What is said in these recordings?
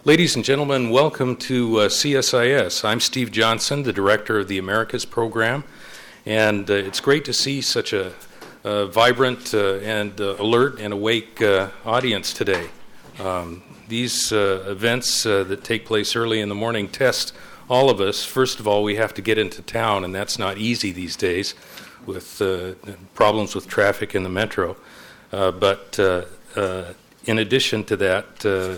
Ladies and gentlemen, welcome to CSIS. I'm Steve Johnson, the director of the Americas program, and it's great to see such a vibrant and alert and awake audience today. These events that take place early in the morning test all of us. First of all, we have to get into town, and that's not easy these days with problems with traffic in the metro. But in addition to that,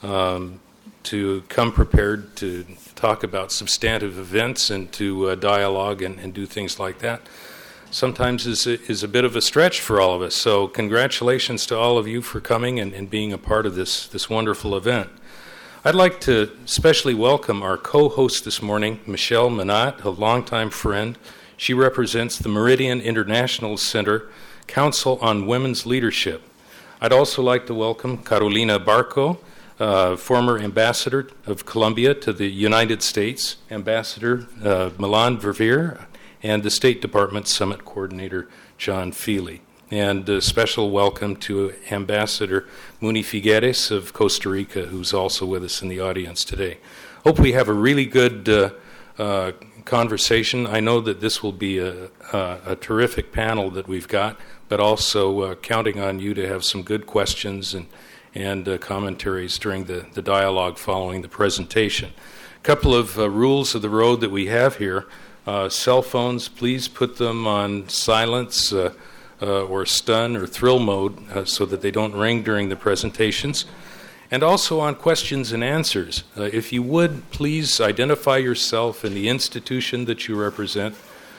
to come prepared to talk about substantive events and to dialogue and do things like that sometimes is a bit of a stretch for all of us. So congratulations to all of you for coming and being a part of this wonderful event. I'd like to especially welcome our co-host this morning, Michelle Minot, a longtime friend. She represents the Meridian International Center Council on Women's Leadership. I'd also like to welcome Carolina Barco, former ambassador of Colombia to the United States, Ambassador Milan Verveer, and the State Department Summit Coordinator John Feely. And a special welcome to Ambassador Muni Figueres of Costa Rica, who's also with us in the audience today. Hope we have a really good conversation. I know that this will be a terrific panel that we've got, but also counting on you to have some good questions and commentaries during the dialogue following the presentation. A couple of rules of the road that we have here. Cell phones, please put them on silence or stun or thrill mode so that they don't ring during the presentations. And also on questions and answers. If you would, please identify yourself and the institution that you represent,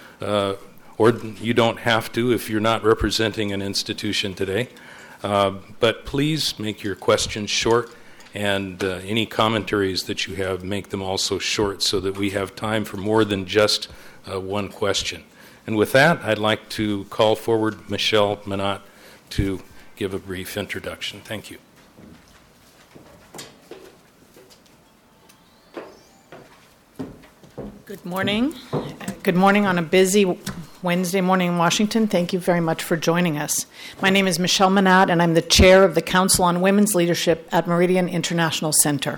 or you don't have to if you're not representing an institution today. But please make your questions short, and any commentaries that you have, make them also short so that we have time for more than just one question. And with that, I'd like to call forward Michelle Minot to give a brief introduction. Thank you. Good morning. Good morning on a busy Wednesday morning in Washington. Thank you very much for joining us. My name is Michelle Minot, and I'm the chair of the Council on Women's Leadership at Meridian International Center.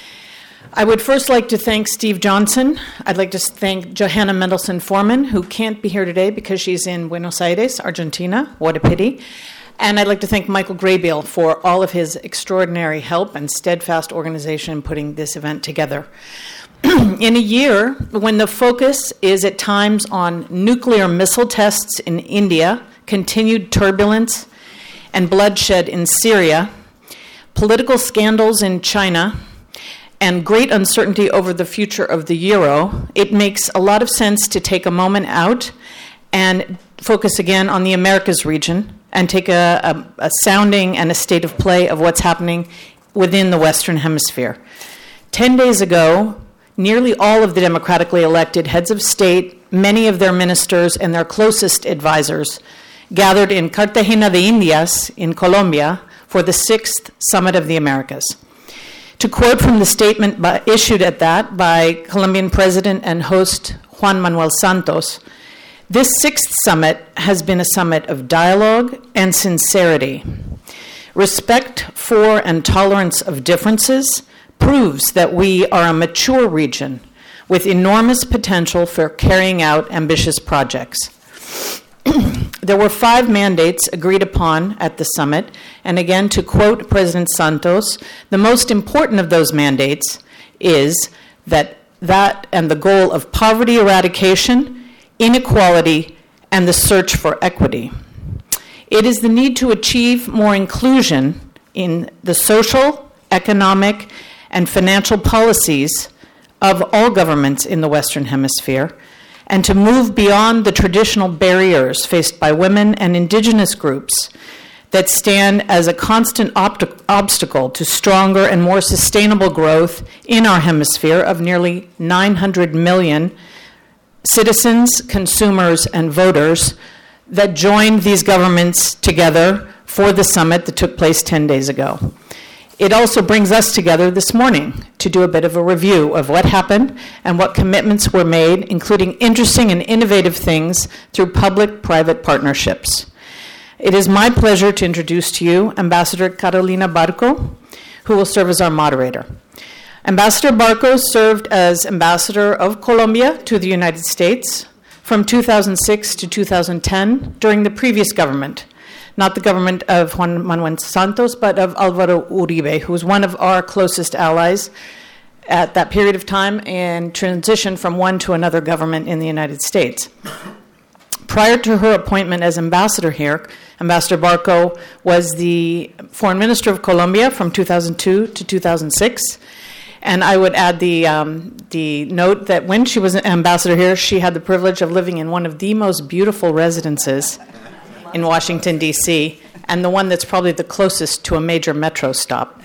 I would first like to thank Steve Johnson. I'd like to thank Johanna Mendelsohn-Forman, who can't be here today because she's in Buenos Aires, Argentina. What a pity. And I'd like to thank Michael Graybill for all of his extraordinary help and steadfast organization in putting this event together. In a year when the focus is at times on nuclear missile tests in India, continued turbulence and bloodshed in Syria, political scandals in China, and great uncertainty over the future of the euro, it makes a lot of sense to take a moment out and focus again on the Americas region and take a sounding and a state of play of what's happening within the Western Hemisphere. 10 days ago, nearly all of the democratically elected heads of state, many of their ministers, and their closest advisors gathered in Cartagena de Indias in Colombia for the 6th Summit of the Americas. To quote from the statement issued at that by Colombian President and host Juan Manuel Santos, this 6th summit has been a summit of dialogue and sincerity. Respect for and tolerance of differences proves that we are a mature region with enormous potential for carrying out ambitious projects. There were 5 mandates agreed upon at the summit, and again, to quote President Santos, the most important of those mandates is that and the goal of poverty eradication, inequality, and the search for equity. It is the need to achieve more inclusion in the social, economic, and financial policies of all governments in the Western Hemisphere, and to move beyond the traditional barriers faced by women and indigenous groups that stand as a constant obstacle to stronger and more sustainable growth in our hemisphere of nearly 900 million citizens, consumers, and voters that joined these governments together for the summit that took place 10 days ago. It also brings us together this morning to do a bit of a review of what happened and what commitments were made, including interesting and innovative things through public-private partnerships. It is my pleasure to introduce to you Ambassador Carolina Barco, who will serve as our moderator. Ambassador Barco served as ambassador of Colombia to the United States from 2006 to 2010 during the previous government, not the government of Juan Manuel Santos, but of Álvaro Uribe, who was one of our closest allies at that period of time and transitioned from one to another government in the United States. Prior to her appointment as ambassador here, Ambassador Barco was the foreign minister of Colombia from 2002 to 2006. And I would add the note that when she was an ambassador here, she had the privilege of living in one of the most beautiful residences in Washington, D.C., and the one that's probably the closest to a major metro stop.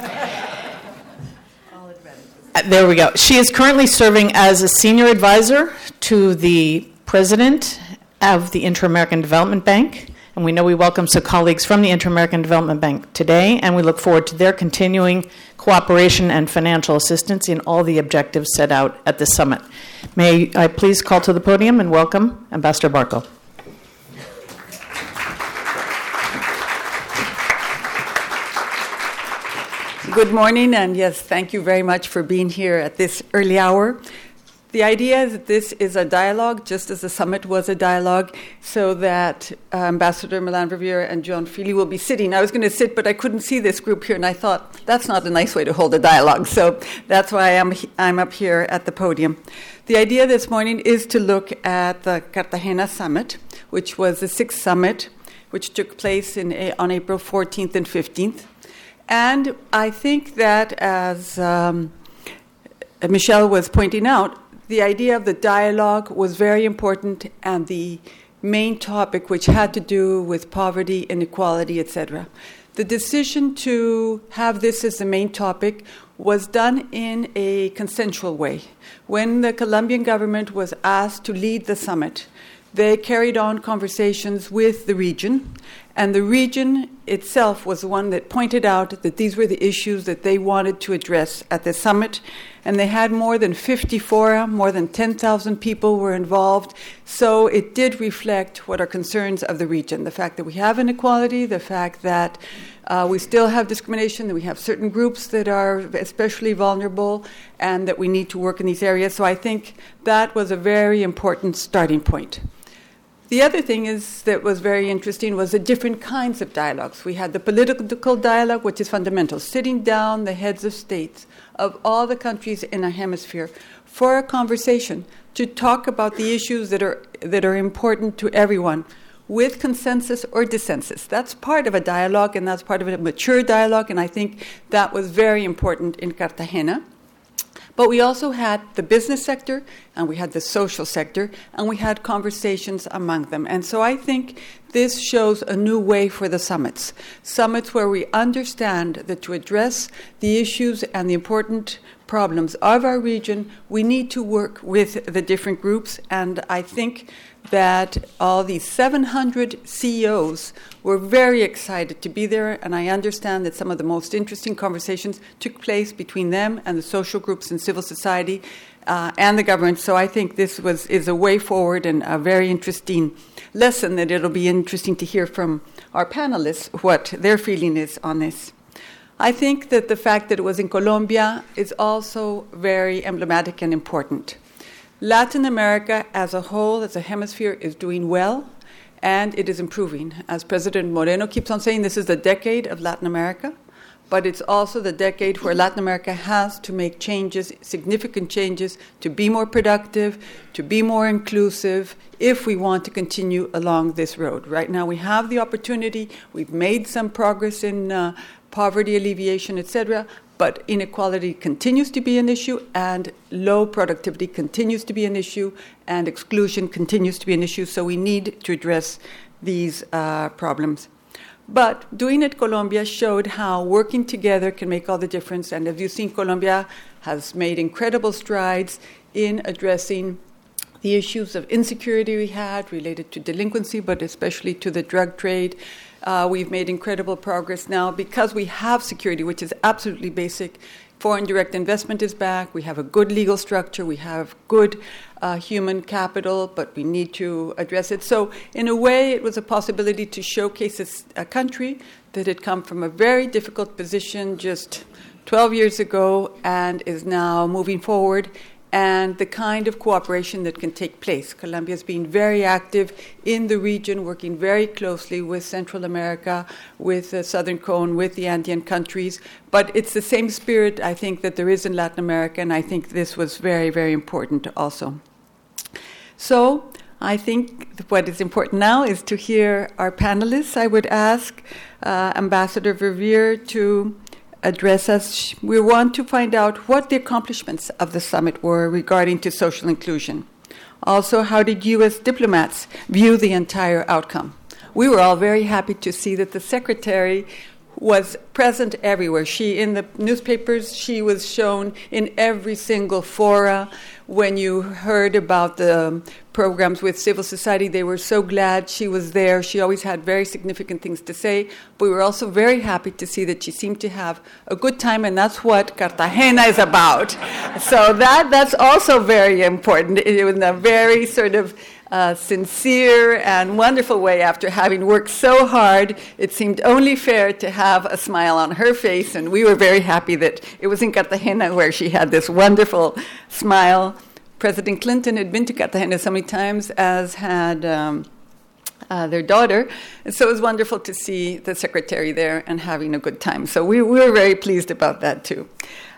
There we go. She is currently serving as a senior advisor to the president of the Inter-American Development Bank, and we know we welcome some colleagues from the Inter-American Development Bank today, and we look forward to their continuing cooperation and financial assistance in all the objectives set out at this summit. May I please call to the podium and welcome Ambassador Barco. Good morning, and yes, thank you very much for being here at this early hour. The idea is that this is a dialogue, just as the summit was a dialogue, so that Ambassador Melanne Verveer and John Feely will be sitting. I was going to sit, but I couldn't see this group here, and I thought that's not a nice way to hold a dialogue, so that's why I'm up here at the podium. The idea this morning is to look at the Cartagena summit, which was the sixth summit, which took place on April 14th and 15th. And I think that, as Michelle was pointing out, the idea of the dialogue was very important, and the main topic, which had to do with poverty, inequality, etc. The decision to have this as the main topic was done in a consensual way. When the Colombian government was asked to lead the summit, they carried on conversations with the region, and the region itself was the one that pointed out that these were the issues that they wanted to address at the summit. And they had more than 50 fora, more than 10,000 people were involved. So it did reflect what are concerns of the region, the fact that we have inequality, the fact that we still have discrimination, that we have certain groups that are especially vulnerable, and that we need to work in these areas. So I think that was a very important starting point. The other thing that was very interesting was the different kinds of dialogues. We had the political dialogue, which is fundamental, sitting down the heads of states of all the countries in our hemisphere for a conversation to talk about the issues that are important to everyone, with consensus or dissensus. That's part of a dialogue, and that's part of a mature dialogue, and I think that was very important in Cartagena. But we also had the business sector, and we had the social sector, and we had conversations among them. And so I think this shows a new way for the summits. Summits where we understand that to address the issues and the important problems of our region, we need to work with the different groups. And I think that all these 700 CEOs were very excited to be there, and I understand that some of the most interesting conversations took place between them and the social groups and civil society and the government. So I think this is a way forward and a very interesting lesson that it'll be interesting to hear from our panelists what their feeling is on this. I think that the fact that it was in Colombia is also very emblematic and important. Latin America as a whole, as a hemisphere, is doing well, and it is improving. As President Moreno keeps on saying, this is the decade of Latin America, but it's also the decade where Latin America has to make changes, significant changes, to be more productive, to be more inclusive, if we want to continue along this road. Right now we have the opportunity, we've made some progress in poverty alleviation, etc., but inequality continues to be an issue, and low productivity continues to be an issue, and exclusion continues to be an issue, so we need to address these problems. But doing it Colombia showed how working together can make all the difference, and as you've seen, Colombia has made incredible strides in addressing the issues of insecurity we had related to delinquency, but especially to the drug trade. We've made incredible progress now because we have security, which is absolutely basic. Foreign direct investment is back. We have a good legal structure. We have good human capital, but we need to address it. So in a way, it was a possibility to showcase a country that had come from a very difficult position just 12 years ago and is now moving forward, and the kind of cooperation that can take place. Colombia has been very active in the region, working very closely with Central America, with the Southern Cone, with the Andean countries. But it's the same spirit, I think, that there is in Latin America, and I think this was very, very important also. So I think what is important now is to hear our panelists. I would ask Ambassador Verveer to address us. We want to find out what the accomplishments of the summit were regarding to social inclusion. Also, how did U.S. diplomats view the entire outcome? We were all very happy to see that the secretary was present everywhere. In the newspapers, she was shown in every single fora. When you heard about the programs with civil society, they were so glad she was there. She always had very significant things to say. But we were also very happy to see that she seemed to have a good time, and that's what Cartagena is about. So that's also very important. In a very sort of sincere and wonderful way, after having worked so hard, it seemed only fair to have a smile on her face, and we were very happy that it was in Cartagena where she had this wonderful smile. President Clinton had been to Cartagena so many times, as had their daughter, and so it was wonderful to see the secretary there and having a good time. So we were very pleased about that too.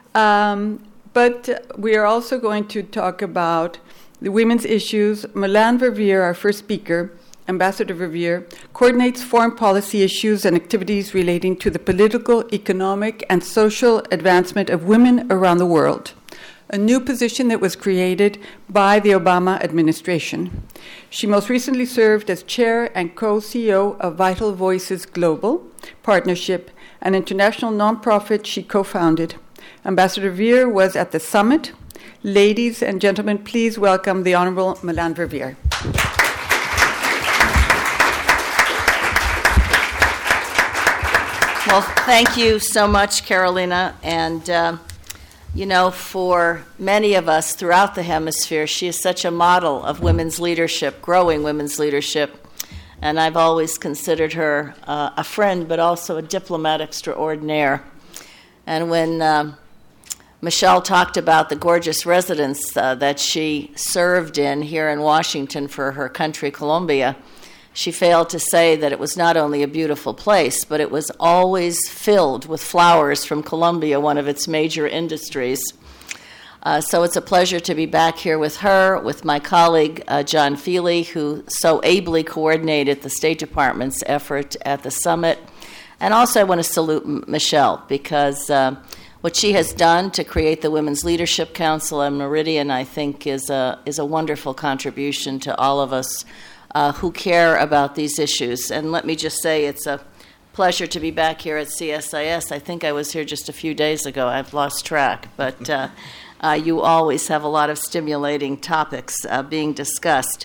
But we are also going to talk about the women's issues. Melanne Verveer, our first speaker, Ambassador Verveer, coordinates foreign policy issues and activities relating to the political, economic, and social advancement of women around the world, a new position that was created by the Obama administration. She most recently served as chair and co-CEO of Vital Voices Global Partnership, an international nonprofit she co-founded. Ambassador Verveer was at the summit. Ladies and gentlemen, please welcome the Honorable Melanne Verveer. Well, thank you so much, Carolina. And, for many of us throughout the hemisphere, she is such a model of women's leadership, growing women's leadership. And I've always considered her a friend, but also a diplomat extraordinaire. And when Michelle talked about the gorgeous residence that she served in here in Washington for her country, Colombia, she failed to say that it was not only a beautiful place, but it was always filled with flowers from Colombia, one of its major industries. So it's a pleasure to be back here with her, with my colleague, John Feely, who so ably coordinated the State Department's effort at the summit. And also I want to salute Michelle, because what she has done to create the Women's Leadership Council at Meridian, I think, is a wonderful contribution to all of us who care about these issues. And let me just say, it's a pleasure to be back here at CSIS. I think I was here just a few days ago. I've lost track. But you always have a lot of stimulating topics being discussed.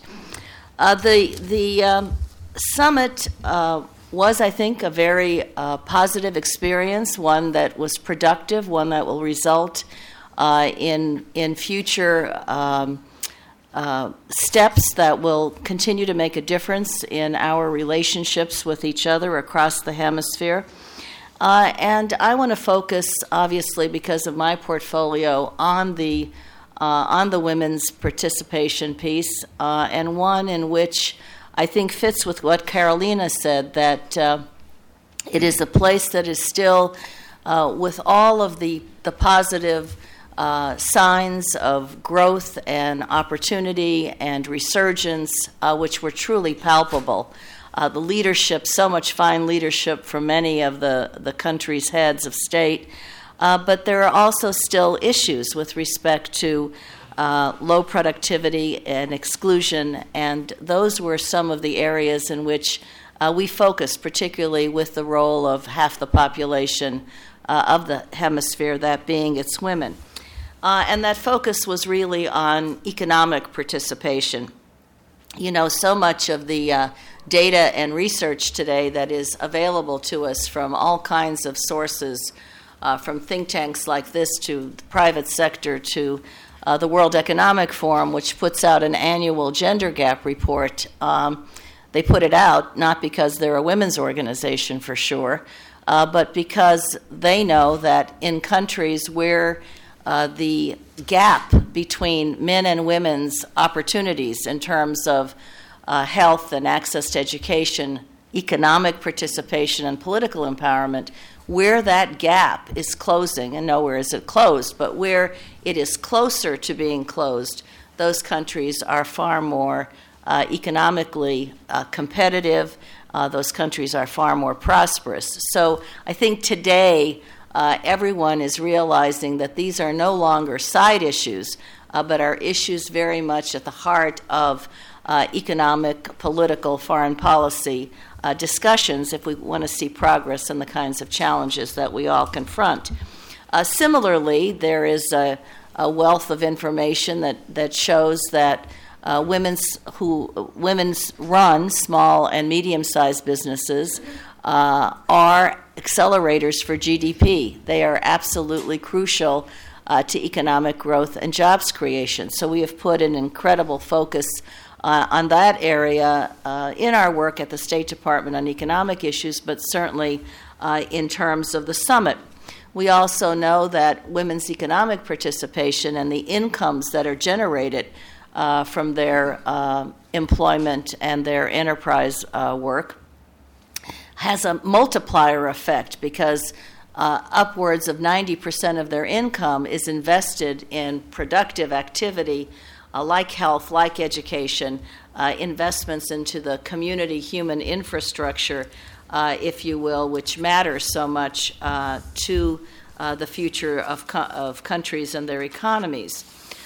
The summit was, I think, a very positive experience, one that was productive, one that will result in future steps that will continue to make a difference in our relationships with each other across the hemisphere. And I want to focus, obviously, because of my portfolio, on the women's participation piece, and one in which I think fits with what Carolina said, that it is a place that is still, with all of the positive signs of growth and opportunity and resurgence, which were truly palpable. The leadership, so much fine leadership from many of the country's heads of state, but there are also still issues with respect to low productivity and exclusion, and those were some of the areas in which we focused, particularly with the role of half the population of the hemisphere, that being its women. And that focus was really on economic participation. So much of the data and research today that is available to us from all kinds of sources, from think tanks like this to the private sector to the World Economic Forum, which puts out an annual gender gap report. They put it out not because they're a women's organization, for sure, but because they know that in countries where the gap between men and women's opportunities in terms of health and access to education, economic participation, and political empowerment, where that gap is closing, and nowhere is it closed, but where it is closer to being closed, those countries are far more economically competitive. Those countries are far more prosperous. So I think today everyone is realizing that these are no longer side issues, but are issues very much at the heart of economic, political, foreign policy discussions if we want to see progress in the kinds of challenges that we all confront. Similarly, there is a wealth of information that shows that women's run small and medium-sized businesses are accelerators for GDP. They are absolutely crucial to economic growth and jobs creation. So we have put an incredible focus on that area in our work at the State Department on economic issues, but certainly in terms of the summit. We also know that women's economic participation and the incomes that are generated from their employment and their enterprise work has a multiplier effect, because upwards of 90% of their income is invested in productive activity like health, like education, investments into the community human infrastructure, if you will, which matters so much to the future of countries and their economies.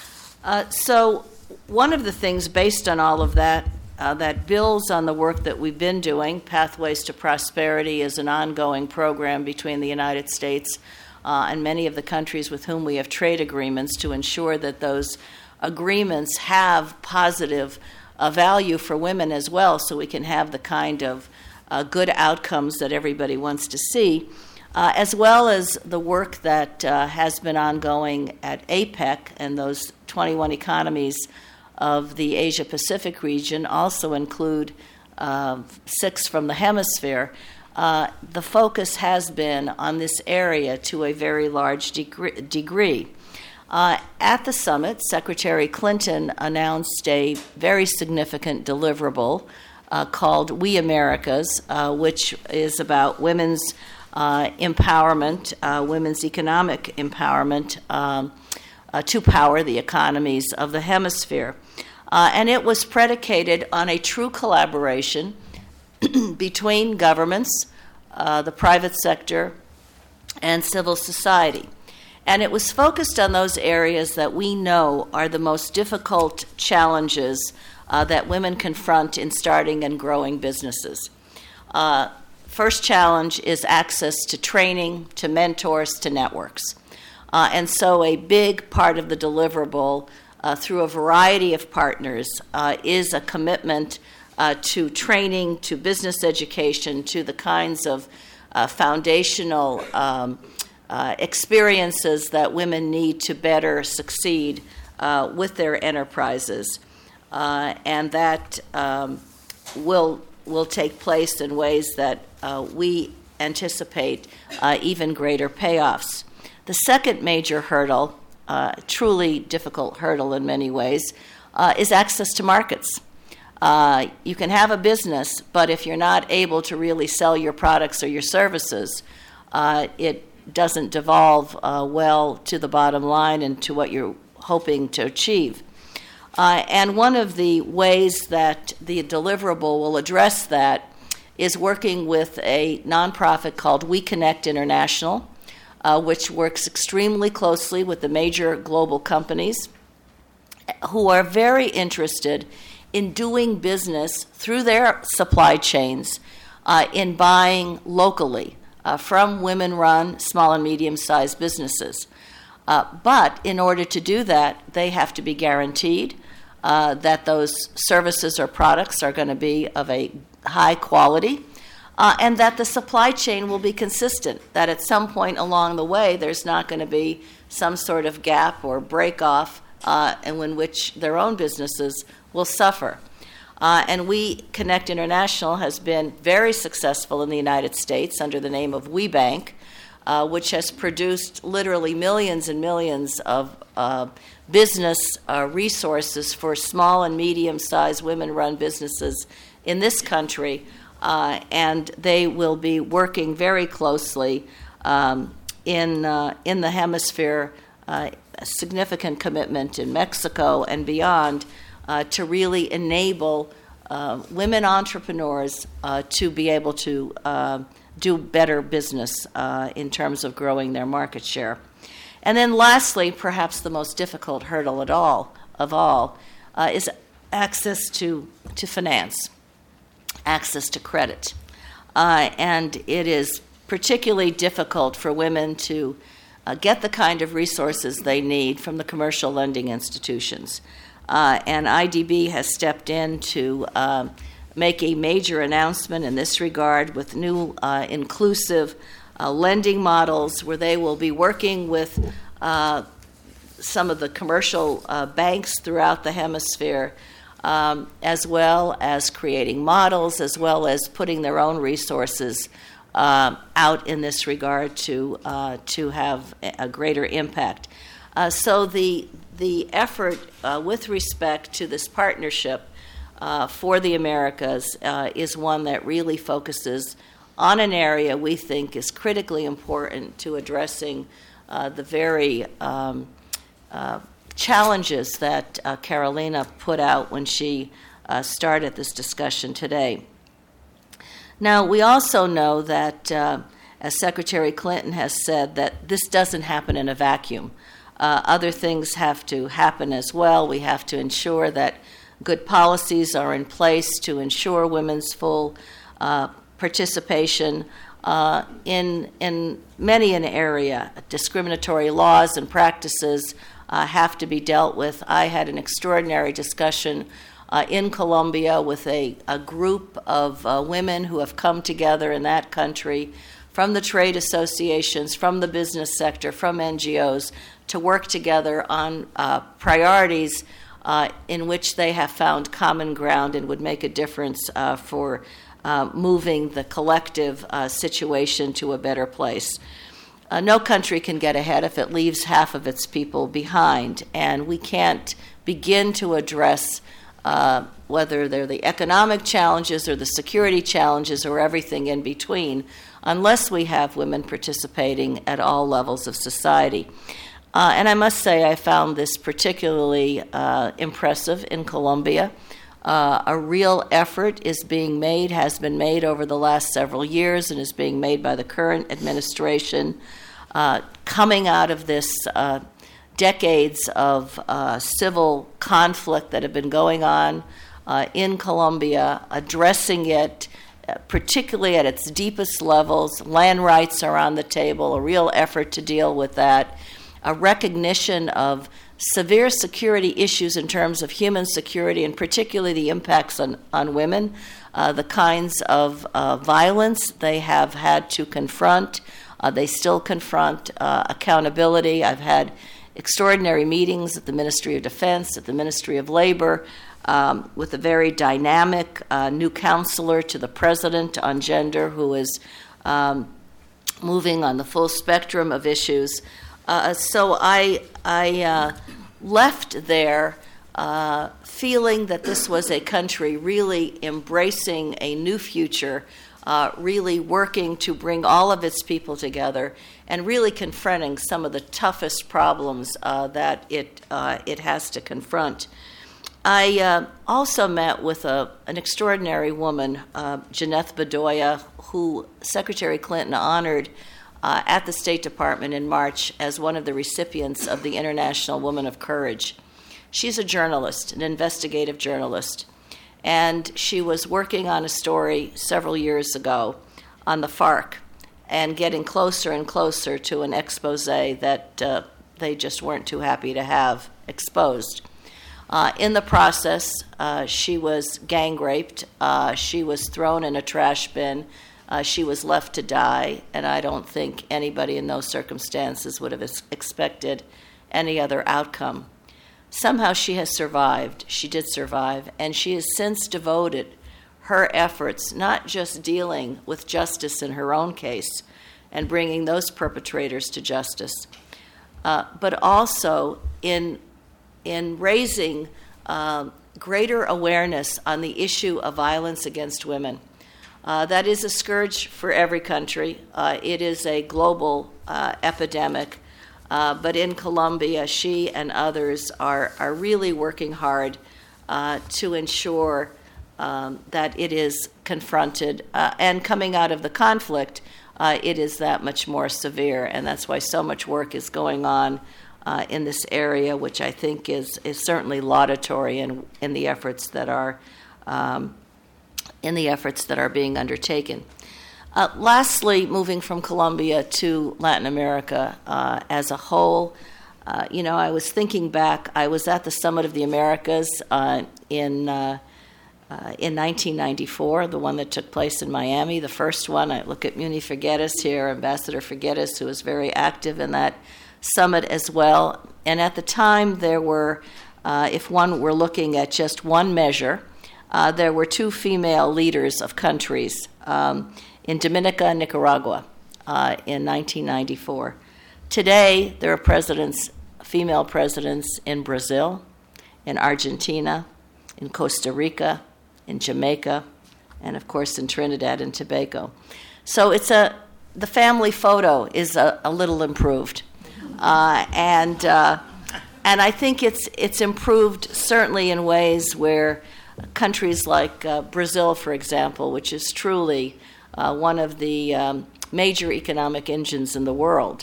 So one of the things based on all of that that builds on the work that we've been doing, Pathways to Prosperity is an ongoing program between the United States and many of the countries with whom we have trade agreements to ensure that those agreements have positive value for women as well, so we can have the kind of good outcomes that everybody wants to see, as well as the work that has been ongoing at APEC, and those 21 economies of the Asia-Pacific region also include 6 from the hemisphere. The focus has been on this area to a very large degree. At the summit, Secretary Clinton announced a very significant deliverable called We Americas, which is about women's empowerment, women's economic empowerment to power the economies of the hemisphere. And it was predicated on a true collaboration between governments, the private sector, and civil society. And it was focused on those areas that we know are the most difficult challenges that women confront in starting and growing businesses. First challenge is access to training, to mentors, to networks. And so a big part of the deliverable through a variety of partners is a commitment to training, to business education, to the kinds of foundational experiences that women need to better succeed with their enterprises. And that will take place in ways that we anticipate even greater payoffs. The second major hurdle, truly difficult hurdle in many ways, is access to markets. You can have a business, but if you're not able to really sell your products or your services, it doesn't devolve well to the bottom line and to what you're hoping to achieve. And one of the ways that the deliverable will address that is working with a nonprofit called We Connect International, which works extremely closely with the major global companies who are very interested in doing business through their supply chains in buying locally from women-run small and medium-sized businesses. But in order to do that, they have to be guaranteed that those services or products are going to be of a high quality, and that the supply chain will be consistent, that at some point along the way there's not going to be some sort of gap or break-off and in which their own businesses will suffer. And We Connect International has been very successful in the United States under the name of WeBank, which has produced literally millions and millions of business resources for small and medium-sized women-run businesses in this country. And they will be working very closely in the hemisphere, a significant commitment in Mexico and beyond, to really enable women entrepreneurs to be able to do better business in terms of growing their market share. And then lastly, perhaps the most difficult hurdle of all, is access to finance, access to credit. And it is particularly difficult for women to get the kind of resources they need from the commercial lending institutions. And IDB has stepped in to make a major announcement in this regard with new inclusive lending models where they will be working with some of the commercial banks throughout the hemisphere, as well as creating models, as well as putting their own resources out in this regard to have a greater impact. So the effort with respect to this partnership for the Americas is one that really focuses on an area we think is critically important to addressing the very challenges that Carolina put out when she started this discussion today. Now, we also know that, as Secretary Clinton has said, that this doesn't happen in a vacuum. Other things have to happen as well. We have to ensure that good policies are in place to ensure women's full participation in many an area. Discriminatory laws and practices have to be dealt with. I had an extraordinary discussion in Colombia with a group of women who have come together in that country from the trade associations, from the business sector, from NGOs, to work together on priorities in which they have found common ground and would make a difference for moving the collective situation to a better place. No country can get ahead if it leaves half of its people behind, and we can't begin to address whether they're the economic challenges or the security challenges or everything in between, unless we have women participating at all levels of society. And I must say I found this particularly impressive in Colombia. A real effort has been made over the last several years and is being made by the current administration, coming out of this decades of civil conflict that have been going on in Colombia, addressing it particularly at its deepest levels. Land rights are on the table, a real effort to deal with that, a recognition of severe security issues in terms of human security, and particularly the impacts on women, the kinds of violence they have had to confront. They still confront accountability. I've had extraordinary meetings at the Ministry of Defense, at the Ministry of Labor, with a very dynamic new counselor to the president on gender who is moving on the full spectrum of issues. So I left there feeling that this was a country really embracing a new future, really working to bring all of its people together, and really confronting some of the toughest problems that it has to confront. I also met with an extraordinary woman, Janeth Bedoya, who Secretary Clinton honored at the State Department in March as one of the recipients of the International Woman of Courage. She's a journalist, an investigative journalist, and she was working on a story several years ago on the FARC and getting closer and closer to an expose that they just weren't too happy to have exposed. In the process, she was gang raped, she was thrown in a trash bin, she was left to die, and I don't think anybody in those circumstances would have expected any other outcome. somehow she has survived. She did survive, and she has since devoted her efforts not just dealing with justice in her own case and bringing those perpetrators to justice, but also in raising greater awareness on the issue of violence against women. That is a scourge for every country. It is a global epidemic. But in Colombia, she and others are really working hard to ensure that it is confronted. And coming out of the conflict, it is that much more severe. And that's why so much work is going on in this area, which I think is certainly laudatory in the efforts that are being undertaken. Lastly, moving from Colombia to Latin America as a whole, I was thinking back. I was at the Summit of the Americas in 1994, the one that took place in Miami, the first one. I look at Muni Figueres here, Ambassador Figueres, who was very active in that summit as well. And at the time, there were, if one were looking at just one measure, there were two female leaders of countries in Dominica and Nicaragua in 1994. Today, there are female presidents in Brazil, in Argentina, in Costa Rica, in Jamaica, and of course in Trinidad and Tobago. So the family photo is a little improved, and I think it's improved certainly in ways where countries like Brazil, for example, which is truly one of the major economic engines in the world,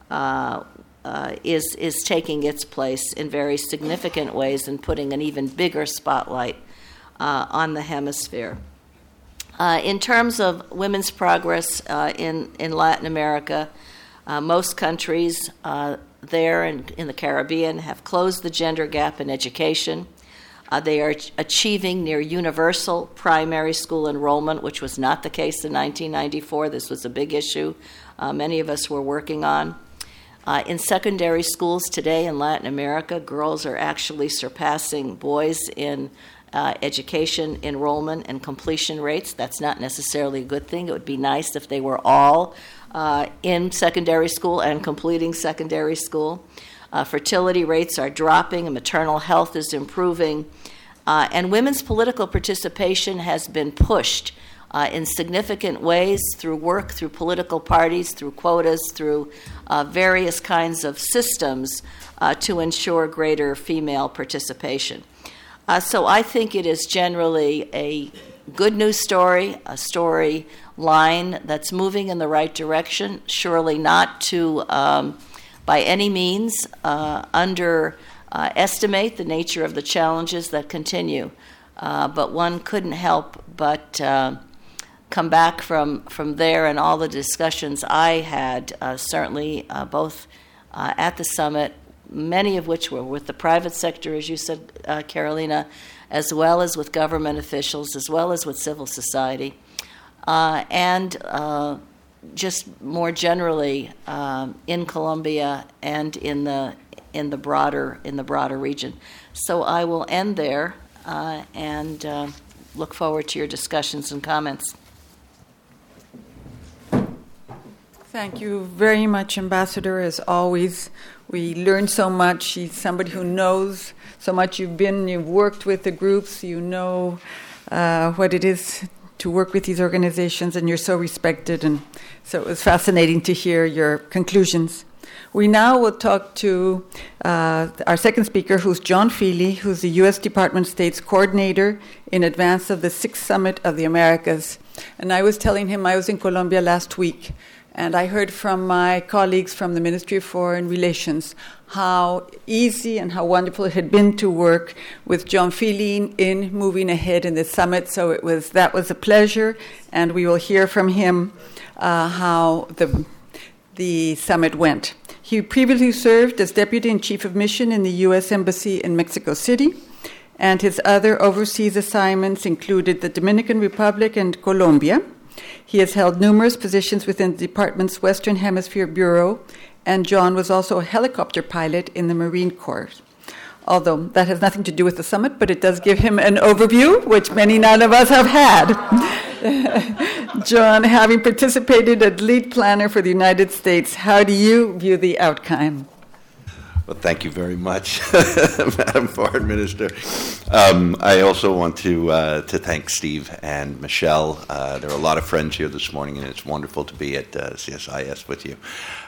is taking its place in very significant ways and putting an even bigger spotlight on the hemisphere. In terms of women's progress in Latin America, most countries there in the Caribbean have closed the gender gap in education. They are achieving near universal primary school enrollment, which was not the case in 1994. This was a big issue many of us were working on. In secondary schools today in Latin America, girls are actually surpassing boys in education enrollment and completion rates. That's not necessarily a good thing. It would be nice if they were all in secondary school and completing secondary school. Fertility rates are dropping, and maternal health is improving, and women's political participation has been pushed in significant ways through work, through political parties, through quotas, through various kinds of systems to ensure greater female participation. So I think it is generally a good news story, a story line that's moving in the right direction, surely not to by any means underestimate the nature of the challenges that continue. But one couldn't help but come back from there and all the discussions I had, certainly both at the summit, many of which were with the private sector, as you said, Carolina, as well as with government officials, as well as with civil society, and just more generally in Colombia and in the broader region. So I will end there and look forward to your discussions and comments. Thank you very much, Ambassador. As always, we learned so much. She's somebody who knows so much. You've worked with the groups, you know what it is to work with these organizations, and you're so respected. And so it was fascinating to hear your conclusions. We now will talk to our second speaker, who's John Feely, who's the U.S. Department of State's coordinator in advance of the 6th Summit of the Americas. And I was telling him I was in Colombia last week, and I heard from my colleagues from the Ministry of Foreign Relations how easy and how wonderful it had been to work with John Feely in moving ahead in the summit. So that was a pleasure, and we will hear from him how the summit went. He previously served as Deputy and Chief of Mission in the U.S. Embassy in Mexico City, and his other overseas assignments included the Dominican Republic and Colombia. He has held numerous positions within the department's Western Hemisphere Bureau, and John was also a helicopter pilot in the Marine Corps. although that has nothing to do with the summit, but it does give him an overview, which none of us have had. John, having participated as lead planner for the United States, how do you view the outcome? Well, thank you very much, Madam Foreign Minister. I also want to thank Steve and Michelle. There are a lot of friends here this morning, and it's wonderful to be at CSIS with you.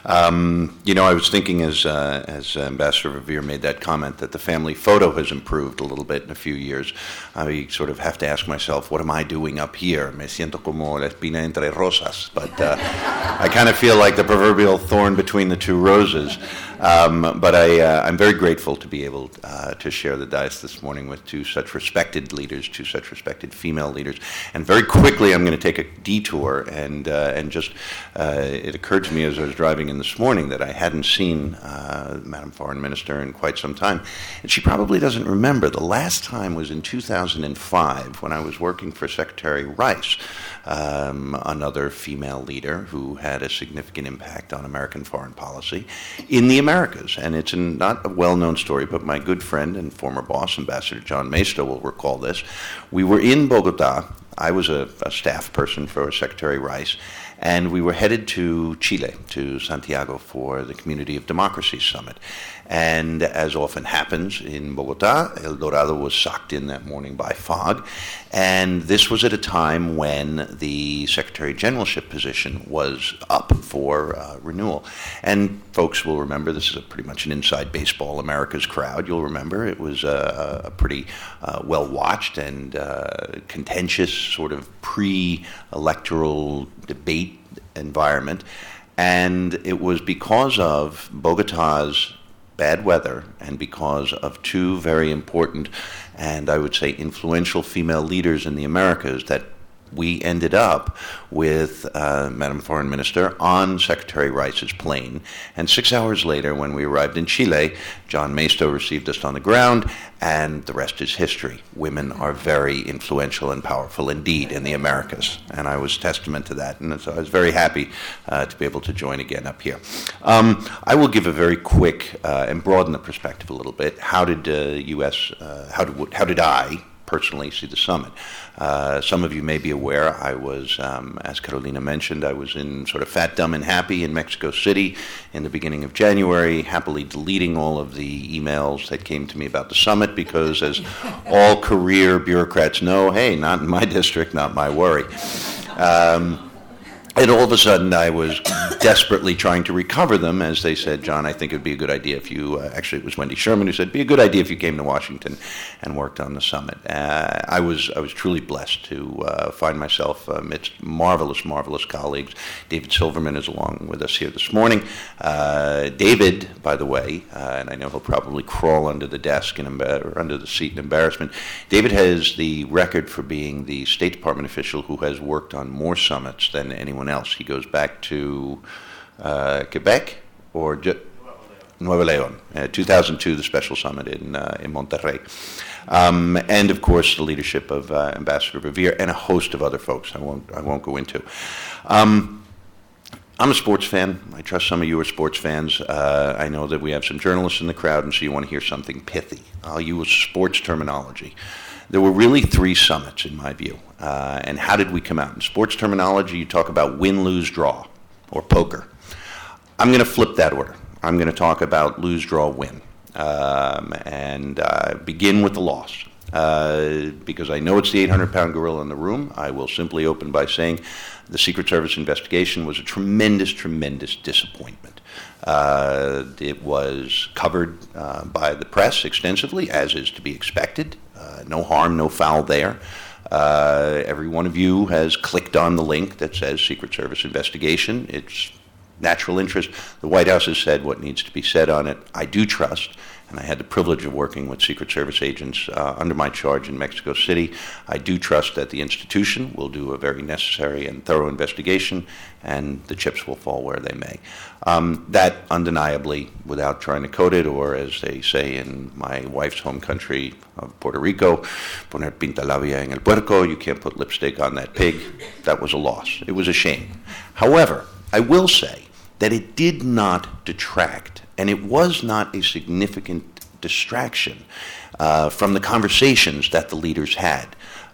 I was thinking as Ambassador Verveer made that comment that the family photo has improved a little bit in a few years. I sort of have to ask myself, what am I doing up here? Me siento como la espina entre rosas. But I kind of feel like the proverbial thorn between the two roses. But I'm very grateful to be able to share the dais this morning with two such respected leaders, two such respected female leaders. And very quickly, I'm going to take a detour and just it occurred to me as I was driving in this morning that I hadn't seen Madam Foreign Minister in quite some time. And she probably doesn't remember. The last time was in 2005 when I was working for Secretary Rice, another female leader who had a significant impact on American foreign policy in the Americas. And it's not a well-known story, but my good friend and former boss, Ambassador John Maisto, will recall this. We were in Bogota. I was a staff person for Secretary Rice, and we were headed to Chile, to Santiago, for the Community of Democracy Summit. And as often happens in Bogota, El Dorado was socked in that morning by fog. And this was at a time when the Secretary Generalship position was up for renewal. And folks will remember, this is pretty much an inside baseball America's crowd. You'll remember it was a pretty well-watched and contentious sort of pre-electoral debate environment. And it was because of Bogota's bad weather and because of two very important and I would say influential female leaders in the Americas that we ended up with Madam Foreign Minister on Secretary Rice's plane. And 6 hours later, when we arrived in Chile, John Maisto received us on the ground, and the rest is history. Women are very influential and powerful indeed in the Americas, and I was testament to that. And so I was very happy to be able to join again up here. I will give a very quick and broaden the perspective a little bit. How did I personally see the summit? Some of you may be aware I was, as Carolina mentioned, I was in sort of fat, dumb, and happy in Mexico City in the beginning of January, happily deleting all of the emails that came to me about the summit because, as all career bureaucrats know, hey, not in my district, not my worry. And all of a sudden, I was desperately trying to recover them as they said, John, I think it would be a good idea if you, actually it was Wendy Sherman who said, it'd be a good idea if you came to Washington and worked on the summit. I was truly blessed to find myself amidst marvelous, marvelous colleagues. David Silverman is along with us here this morning. David, by the way, and I know he'll probably crawl under the desk or under the seat in embarrassment, David has the record for being the State Department official who has worked on more summits than anyone else. He goes back to Quebec or Nuevo León, 2002, the special summit in Monterrey. And of course the leadership of Ambassador Verveer and a host of other folks I won't go into. I'm a sports fan. I trust some of you are sports fans. I know that we have some journalists in the crowd, and so you want to hear something pithy. I'll use sports terminology. There were really three summits, in my view. And how did we come out? In sports terminology, you talk about win, lose, draw, or poker. I'm going to flip that order. I'm going to talk about lose, draw, win, and begin with the loss. Because I know it's the 800-pound gorilla in the room, I will simply open by saying the Secret Service investigation was a tremendous, tremendous disappointment. It was covered by the press extensively, as is to be expected. No harm, no foul there. Every one of you has clicked on the link that says Secret Service investigation. It's natural interest. The White House has said what needs to be said on it. I do trust, and I had the privilege of working with Secret Service agents under my charge in Mexico City. I do trust that the institution will do a very necessary and thorough investigation, and the chips will fall where they may. That undeniably, without trying to code it, or as they say in my wife's home country of Puerto Rico, poner pinta labia en el puerco, you can't put lipstick on that pig. That was a loss. It was a shame. However, I will say that it did not detract, and it was not a significant distraction from the conversations that the leaders had.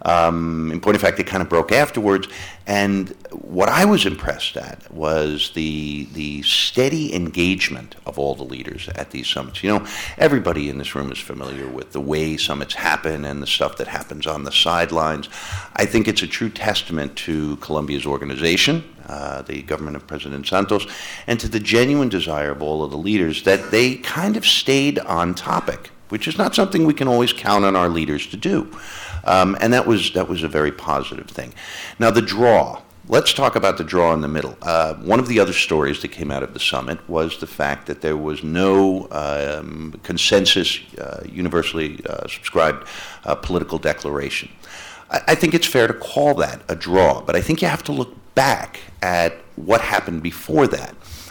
In point of fact, it kind of broke afterwards, and what I was impressed at was the steady engagement of all the leaders at these summits. You know, everybody in this room is familiar with the way summits happen and the stuff that happens on the sidelines. I think it's a true testament to Colombia's organization, the government of President Santos, and to the genuine desire of all of the leaders that they kind of stayed on topic, which is not something we can always count on our leaders to do. And that was a very positive thing. Now, the draw. Let's talk about the draw in the middle. One of the other stories that came out of the summit was the fact that there was no consensus, universally subscribed political declaration. I think it's fair to call that a draw, but I think you have to look back at what happened before that.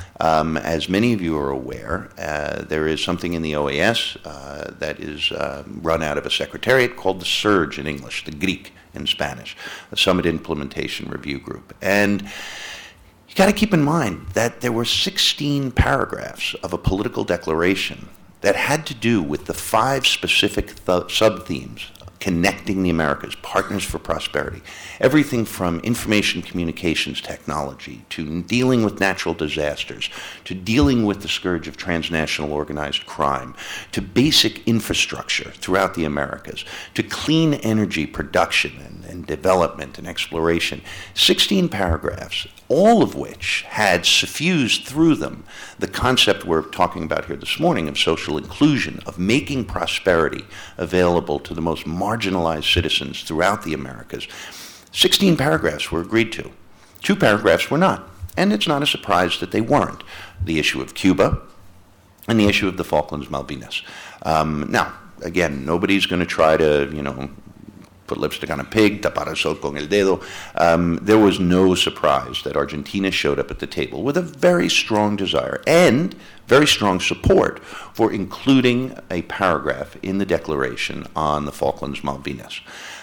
As many of you are aware, there is something in the OAS that is run out of a secretariat called the SURGE in English, the GRIC in Spanish, the Summit Implementation Review Group. And you got to keep in mind that there were 16 paragraphs of a political declaration that had to do with the 5 specific sub-themes connecting the Americas, partners for prosperity. Everything from information communications technology to dealing with natural disasters, to dealing with the scourge of transnational organized crime, to basic infrastructure throughout the Americas, to clean energy production and development and exploration. 16 paragraphs, all of which had suffused through them the concept we're talking about here this morning of social inclusion, of making prosperity available to the most marginalized citizens throughout the Americas. 16 paragraphs were agreed to. 2 paragraphs were not. And it's not a surprise that they weren't. The issue of Cuba and the issue of the Falklands Malvinas. Now, again, nobody's going to try to, put lipstick on a pig, tapar el sol con el dedo. There was no surprise that Argentina showed up at the table with a very strong desire and very strong support for including a paragraph in the declaration on the Falklands Malvinas.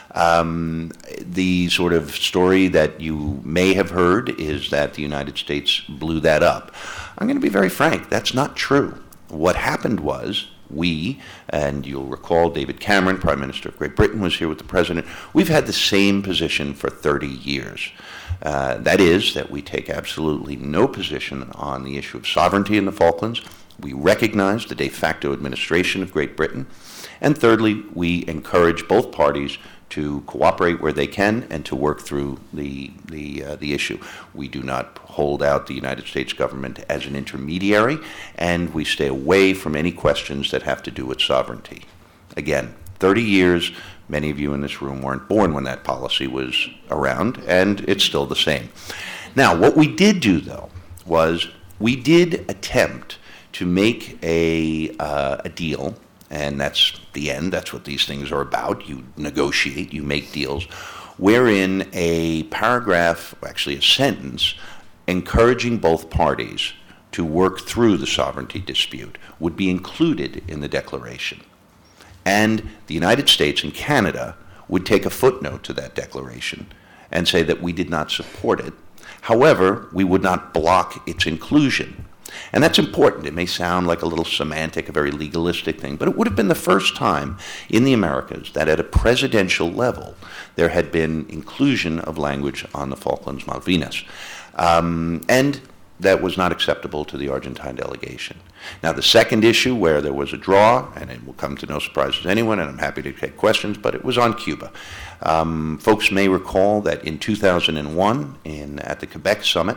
The sort of story that you may have heard is that the United States blew that up. I'm going to be very frank, that's not true. What happened was, we, and you'll recall David Cameron, Prime Minister of Great Britain, was here with the President. We've had the same position for 30 years. That is, that we take absolutely no position on the issue of sovereignty in the Falklands. We recognize the de facto administration of Great Britain. And thirdly, we encourage both parties to cooperate where they can and to work through the issue. We do not hold out the United States government as an intermediary, and we stay away from any questions that have to do with sovereignty. Again, 30 years, many of you in this room weren't born when that policy was around, and it's still the same. Now, what we did do, though, was we did attempt to make a deal. And that's the end. That's what these things are about. You negotiate, you make deals, wherein a paragraph, actually a sentence, encouraging both parties to work through the sovereignty dispute would be included in the declaration. And the United States and Canada would take a footnote to that declaration and say that we did not support it. However, we would not block its inclusion. And that's important. It may sound like a little semantic, a very legalistic thing, but it would have been the first time in the Americas that at a presidential level there had been inclusion of language on the Falklands Malvinas. And that was not acceptable to the Argentine delegation. Now, the second issue where there was a draw, and it will come to no surprise to anyone, and I'm happy to take questions, but it was on Cuba. Folks may recall that in 2001, at the Quebec Summit,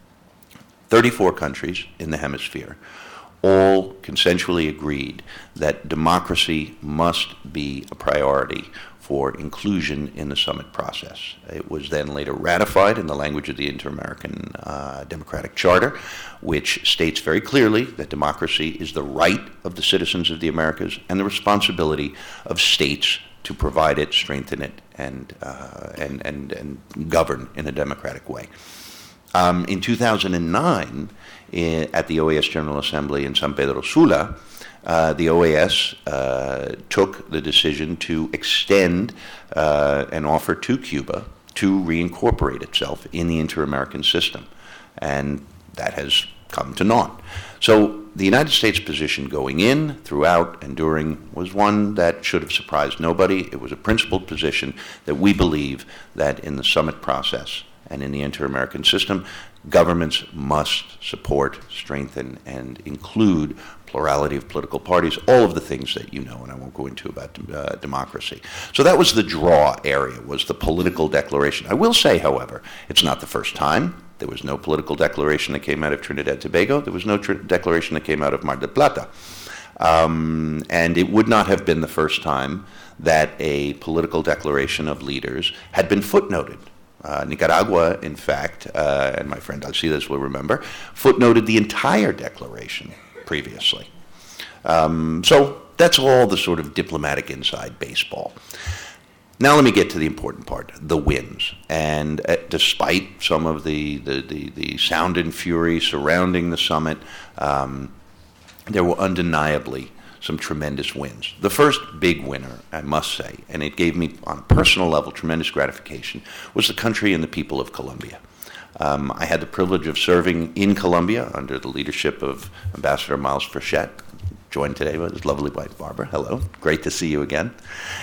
34 countries in the hemisphere all consensually agreed that democracy must be a priority for inclusion in the summit process. It was then later ratified in the language of the Inter-American Democratic Charter, which states very clearly that democracy is the right of the citizens of the Americas and the responsibility of states to provide it, strengthen it, and govern in a democratic way. In 2009, at the OAS General Assembly in San Pedro Sula, the OAS took the decision to extend an offer to Cuba to reincorporate itself in the Inter-American system. And that has come to naught. So the United States position going in, throughout, and during was one that should have surprised nobody. It was a principled position that we believe that in the summit process and in the inter-American system, governments must support, strengthen, and include plurality of political parties, all of the things that you know, and I won't go into about democracy. So that was the draw area, was the political declaration. I will say, however, it's not the first time. There was no political declaration that came out of Trinidad and Tobago. There was no declaration that came out of Mar del Plata. And it would not have been the first time that a political declaration of leaders had been footnoted. Nicaragua, in fact, and my friend Alcides will remember, footnoted the entire declaration previously. So that's all the sort of diplomatic inside baseball. Now let me get to the important part, the wins. And despite some of the sound and fury surrounding the summit, there were undeniably some tremendous wins. The first big winner, I must say, and it gave me on a personal level tremendous gratification, was the country and the people of Colombia. I had the privilege of serving in Colombia under the leadership of Ambassador Miles Frechette, joined today by his lovely wife Barbara. Hello, great to see you again.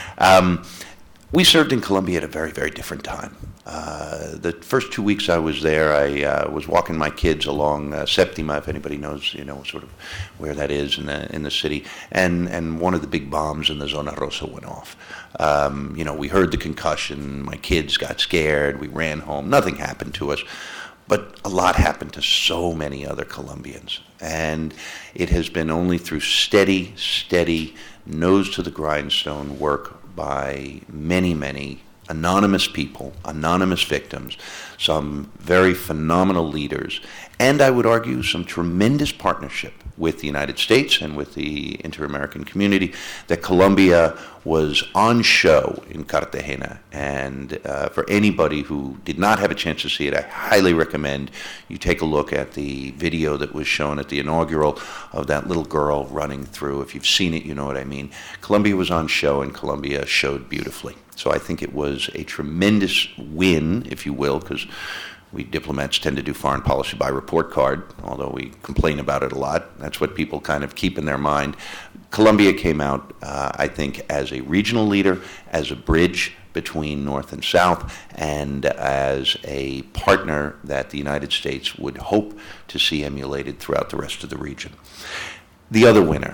We served in Colombia at a very, very different time. The first 2 weeks I was there, I was walking my kids along Septima, if anybody knows, sort of where that is in the city, and one of the big bombs in the Zona Rosa went off. We heard the concussion, my kids got scared, we ran home, nothing happened to us, but a lot happened to so many other Colombians. And it has been only through steady, nose to the grindstone work by many, many anonymous people, anonymous victims, some very phenomenal leaders, and I would argue some tremendous partnership with the United States and with the inter-American community, that Colombia was on show in Cartagena. And for anybody who did not have a chance to see it, I highly recommend you take a look at the video that was shown at the inaugural of that little girl running through. If you've seen it, you know what I mean. Colombia was on show, and Colombia showed beautifully. So I think it was a tremendous win, if you will, because we diplomats tend to do foreign policy by report card, although we complain about it a lot. That's what people kind of keep in their mind. Colombia came out, I think, as a regional leader, as a bridge between North and South, and as a partner that the United States would hope to see emulated throughout the rest of the region. Another winner,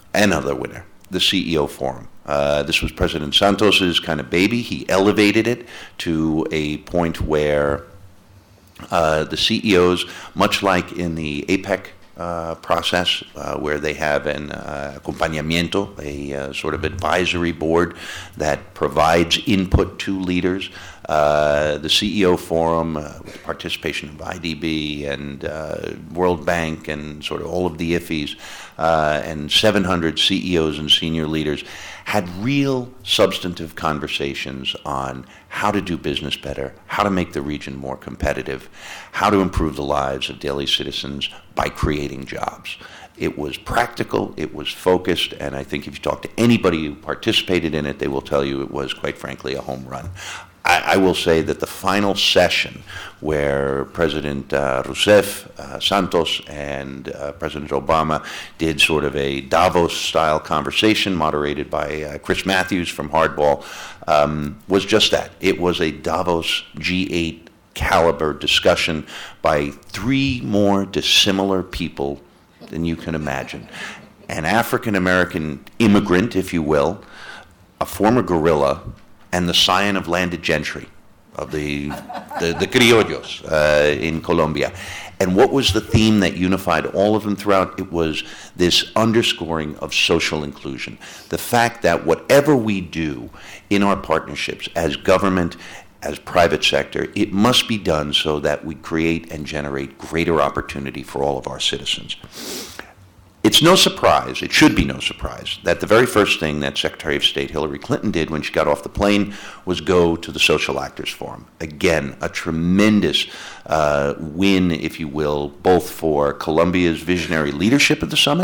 the CEO Forum. This was President Santos's kind of baby. He elevated it to a point where the CEOs, much like in the APEC process, where they have an acompañamiento, a sort of advisory board that provides input to leaders. The CEO Forum, with the participation of IDB and World Bank and sort of all of the IFIs, and 700 CEOs and senior leaders, had real substantive conversations on how to do business better, how to make the region more competitive, how to improve the lives of daily citizens by creating jobs. It was practical, it was focused, and I think if you talk to anybody who participated in it, they will tell you it was, quite frankly, a home run. I will say that the final session where President Rousseff, Santos, and President Obama did sort of a Davos-style conversation moderated by Chris Matthews from Hardball was just that. It was a Davos G8 caliber discussion by three more dissimilar people than you can imagine. An African-American immigrant, if you will, a former guerrilla, and the scion of landed gentry, of the criollos in Colombia. And what was the theme that unified all of them throughout? It was this underscoring of social inclusion. The fact that whatever we do in our partnerships as government, as private sector, it must be done so that we create and generate greater opportunity for all of our citizens. It's no surprise, it should be no surprise, that the very first thing that Secretary of State Hillary Clinton did when she got off the plane was go to the Social Actors Forum. Again, a tremendous win, if you will, both for Colombia's visionary leadership at the summit,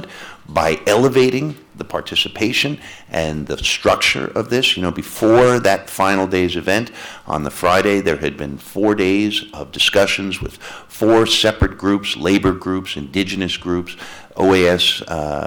by elevating the participation and the structure of this. Before that final day's event on the Friday, there had been 4 days of discussions with 4 separate groups: labor groups, indigenous groups, OAS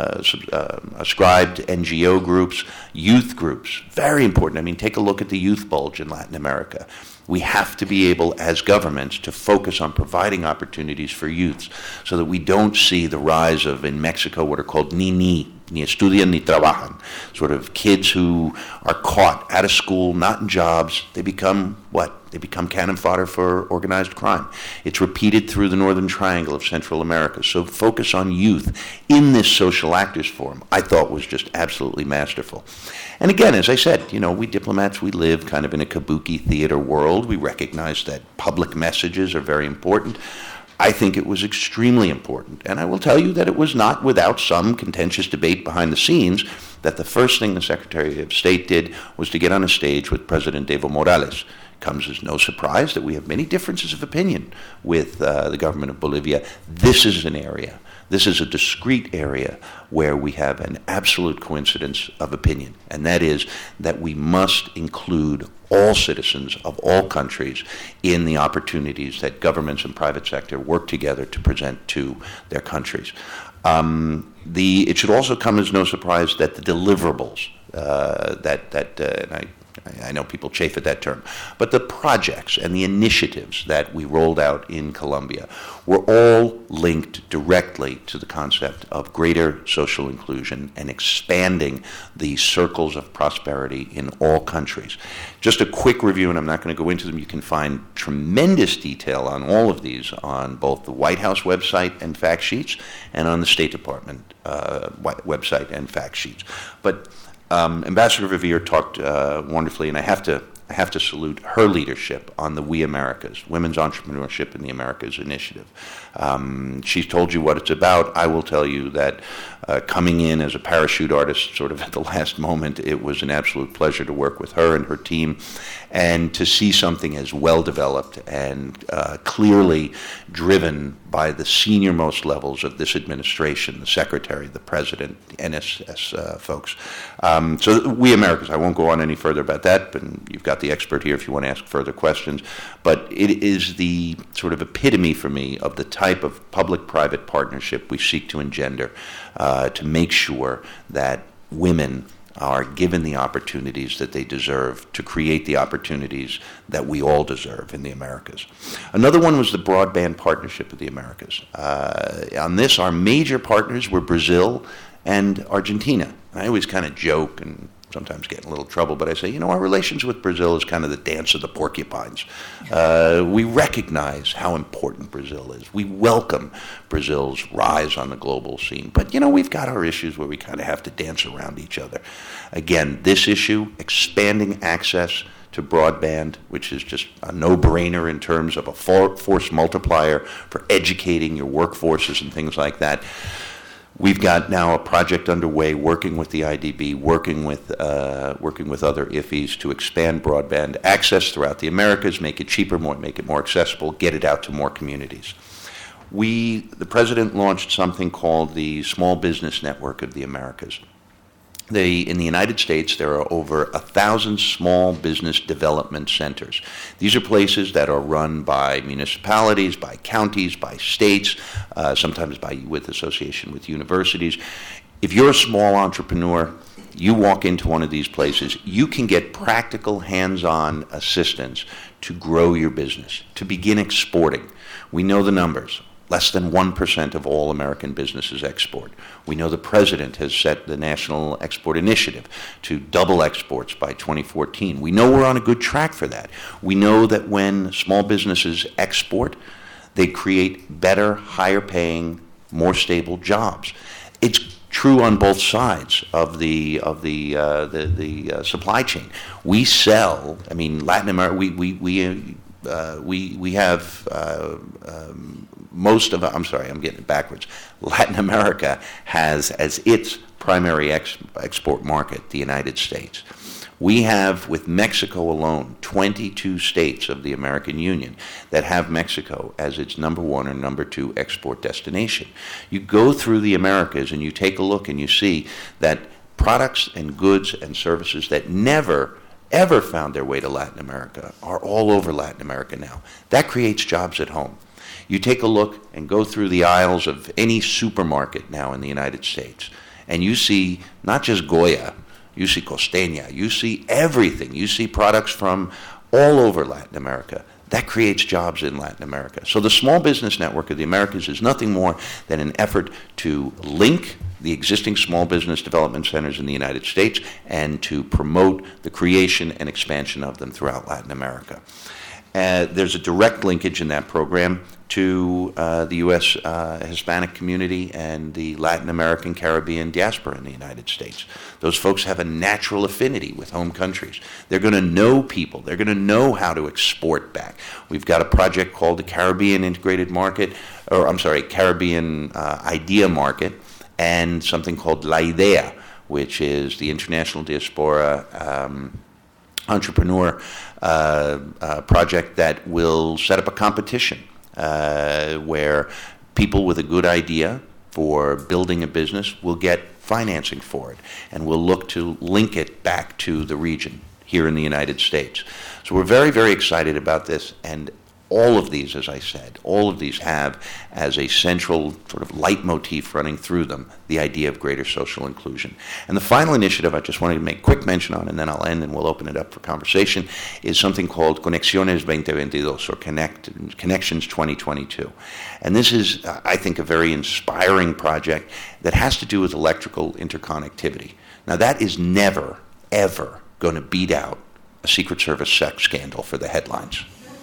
ascribed NGO groups, youth groups. Very important. Take a look at the youth bulge in Latin America. We have to be able, as governments, to focus on providing opportunities for youths so that we don't see the rise of, in Mexico, what are called ni estudian ni trabajan, sort of kids who are caught out of school, not in jobs. They become what? They become cannon fodder for organized crime. It's repeated through the Northern Triangle of Central America. So focus on youth in this social actors forum, I thought, was just absolutely masterful. And again, as I said, we diplomats, we live kind of in a kabuki theater world. We recognize that public messages are very important. I think it was extremely important. And I will tell you that it was not without some contentious debate behind the scenes that the first thing the Secretary of State did was to get on a stage with President Evo Morales. It comes as no surprise that we have many differences of opinion with the government of Bolivia. This is an area. This is a discrete area where we have an absolute coincidence of opinion, and that is that we must include all citizens of all countries in the opportunities that governments and private sector work together to present to their countries. It should also come as no surprise that the deliverables and I know people chafe at that term, but the projects and the initiatives that we rolled out in Colombia were all linked directly to the concept of greater social inclusion and expanding the circles of prosperity in all countries. Just a quick review, and I'm not going to go into them. You can find tremendous detail on all of these on both the White House website and fact sheets and on the State Department website and fact sheets. But Ambassador Verveer talked wonderfully, and I have to salute her leadership on the We Americas, Women's Entrepreneurship in the Americas initiative. She's told you what it's about. I will tell you that coming in as a parachute artist sort of at the last moment, it was an absolute pleasure to work with her and her team and to see something as well developed and clearly driven by the senior-most levels of this administration, the Secretary, the President, the NSS folks. So We Americas, I won't go on any further about that, but you've got the expert here if you want to ask further questions. But it is the sort of epitome for me of the type of public-private partnership we seek to engender to make sure that women are given the opportunities that they deserve to create the opportunities that we all deserve in the Americas. Another one was the Broadband Partnership of the Americas. On this, our major partners were Brazil and Argentina. I always kind of joke and sometimes get in a little trouble, but I say, our relations with Brazil is kind of the dance of the porcupines. We recognize how important Brazil is. We welcome Brazil's rise on the global scene. But, we've got our issues where we kind of have to dance around each other. Again, this issue, expanding access to broadband, which is just a no-brainer in terms of a force multiplier for educating your workforces and things like that. We've got now a project underway working with the IDB, working with other IFEs to expand broadband access throughout the Americas, make it cheaper, make it more accessible, get it out to more communities. The President launched something called the Small Business Network of the Americas. In the United States, there are over 1,000 small business development centers. These are places that are run by municipalities, by counties, by states, sometimes with association with universities. If you're a small entrepreneur, you walk into one of these places, you can get practical hands-on assistance to grow your business, to begin exporting. We know the numbers. Less than 1% of all American businesses export. We know the President has set the National Export Initiative to double exports by 2014. We know we're on a good track for that. We know that when small businesses export, they create better, higher-paying, more stable jobs. It's true on both sides of the supply chain. We sell. Latin America. We have. I'm getting it backwards. Latin America has as its primary export market the United States. We have, with Mexico alone, 22 states of the American Union that have Mexico as its number one or number two export destination. You go through the Americas and you take a look and you see that products and goods and services that never, ever found their way to Latin America are all over Latin America now. That creates jobs at home. You take a look and go through the aisles of any supermarket now in the United States, and you see not just Goya, you see Costeña, you see everything. You see products from all over Latin America. That creates jobs in Latin America. So the Small Business Network of the Americas is nothing more than an effort to link the existing small business development centers in the United States and to promote the creation and expansion of them throughout Latin America. There's a direct linkage in that program to the U.S. Hispanic community and the Latin American Caribbean diaspora in the United States. Those folks have a natural affinity with home countries. They're going to know people. They're going to know how to export back. We've got a project called the Caribbean Integrated Market, Caribbean Idea Market, and something called La Idea, which is the International Diaspora Entrepreneur project that will set up a competition where people with a good idea for building a business will get financing for it, and we'll look to link it back to the region here in the United States. So we're very, very excited about this, and all of these, as I said, all of these have as a central sort of leitmotif running through them the idea of greater social inclusion. And the final initiative I just wanted to make quick mention on, and then I'll end and we'll open it up for conversation, is something called Conexiones 2022, or Connections 2022. And this is, I think, a very inspiring project that has to do with electrical interconnectivity. Now, that is never, ever going to beat out a Secret Service sex scandal for the headlines.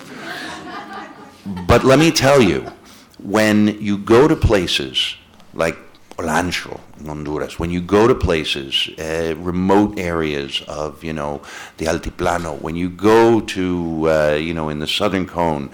But let me tell you, when you go to places like Olancho in Honduras, when you go to places, remote areas of, the Altiplano, when you go to, in the Southern Cone,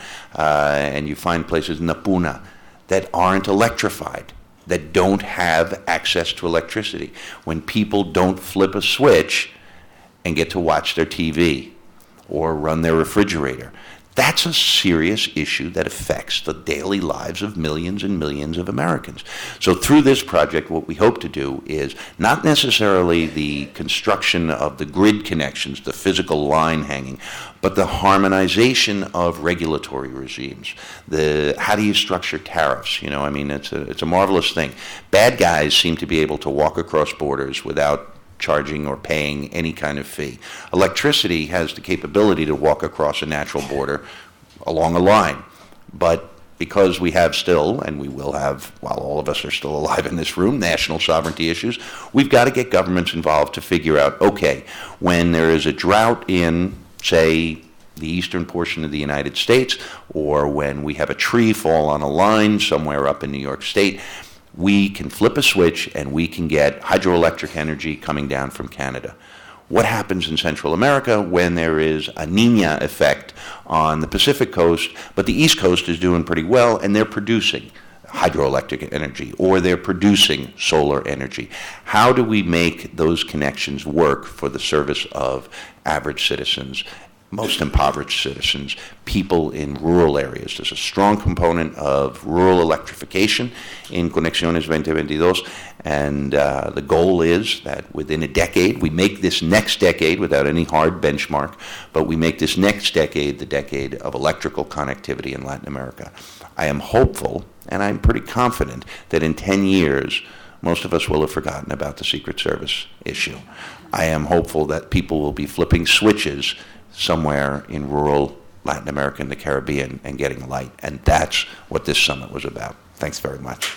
and you find places in Napuna that aren't electrified, that don't have access to electricity, when people don't flip a switch and get to watch their TV or run their refrigerator, that's a serious issue that affects the daily lives of millions and millions of Americans. So through this project, what we hope to do is not necessarily the construction of the grid connections, the physical line hanging, but the harmonization of regulatory regimes. How do you structure tariffs? It's a marvelous thing. Bad guys seem to be able to walk across borders without charging or paying any kind of fee. Electricity has the capability to walk across a natural border along a line. But because we have still, and we will have, while all of us are still alive in this room, national sovereignty issues, we've got to get governments involved to figure out, okay, when there is a drought in, say, the eastern portion of the United States, or when we have a tree fall on a line somewhere up in New York State, we can flip a switch and we can get hydroelectric energy coming down from Canada. What happens in Central America when there is a Niña effect on the Pacific coast, but the East Coast is doing pretty well and they're producing hydroelectric energy or they're producing solar energy? How do we make those connections work for the service of average citizens, most impoverished citizens, people in rural areas? There's a strong component of rural electrification in Conexiones 2022, and the goal is that within a decade, we make this next decade, without any hard benchmark, but we make this next decade the decade of electrical connectivity in Latin America. I am hopeful, and I'm pretty confident, that in 10 years, most of us will have forgotten about the Secret Service issue. I am hopeful that people will be flipping switches somewhere in rural Latin America and the Caribbean and getting light. And that's what this summit was about. Thanks very much.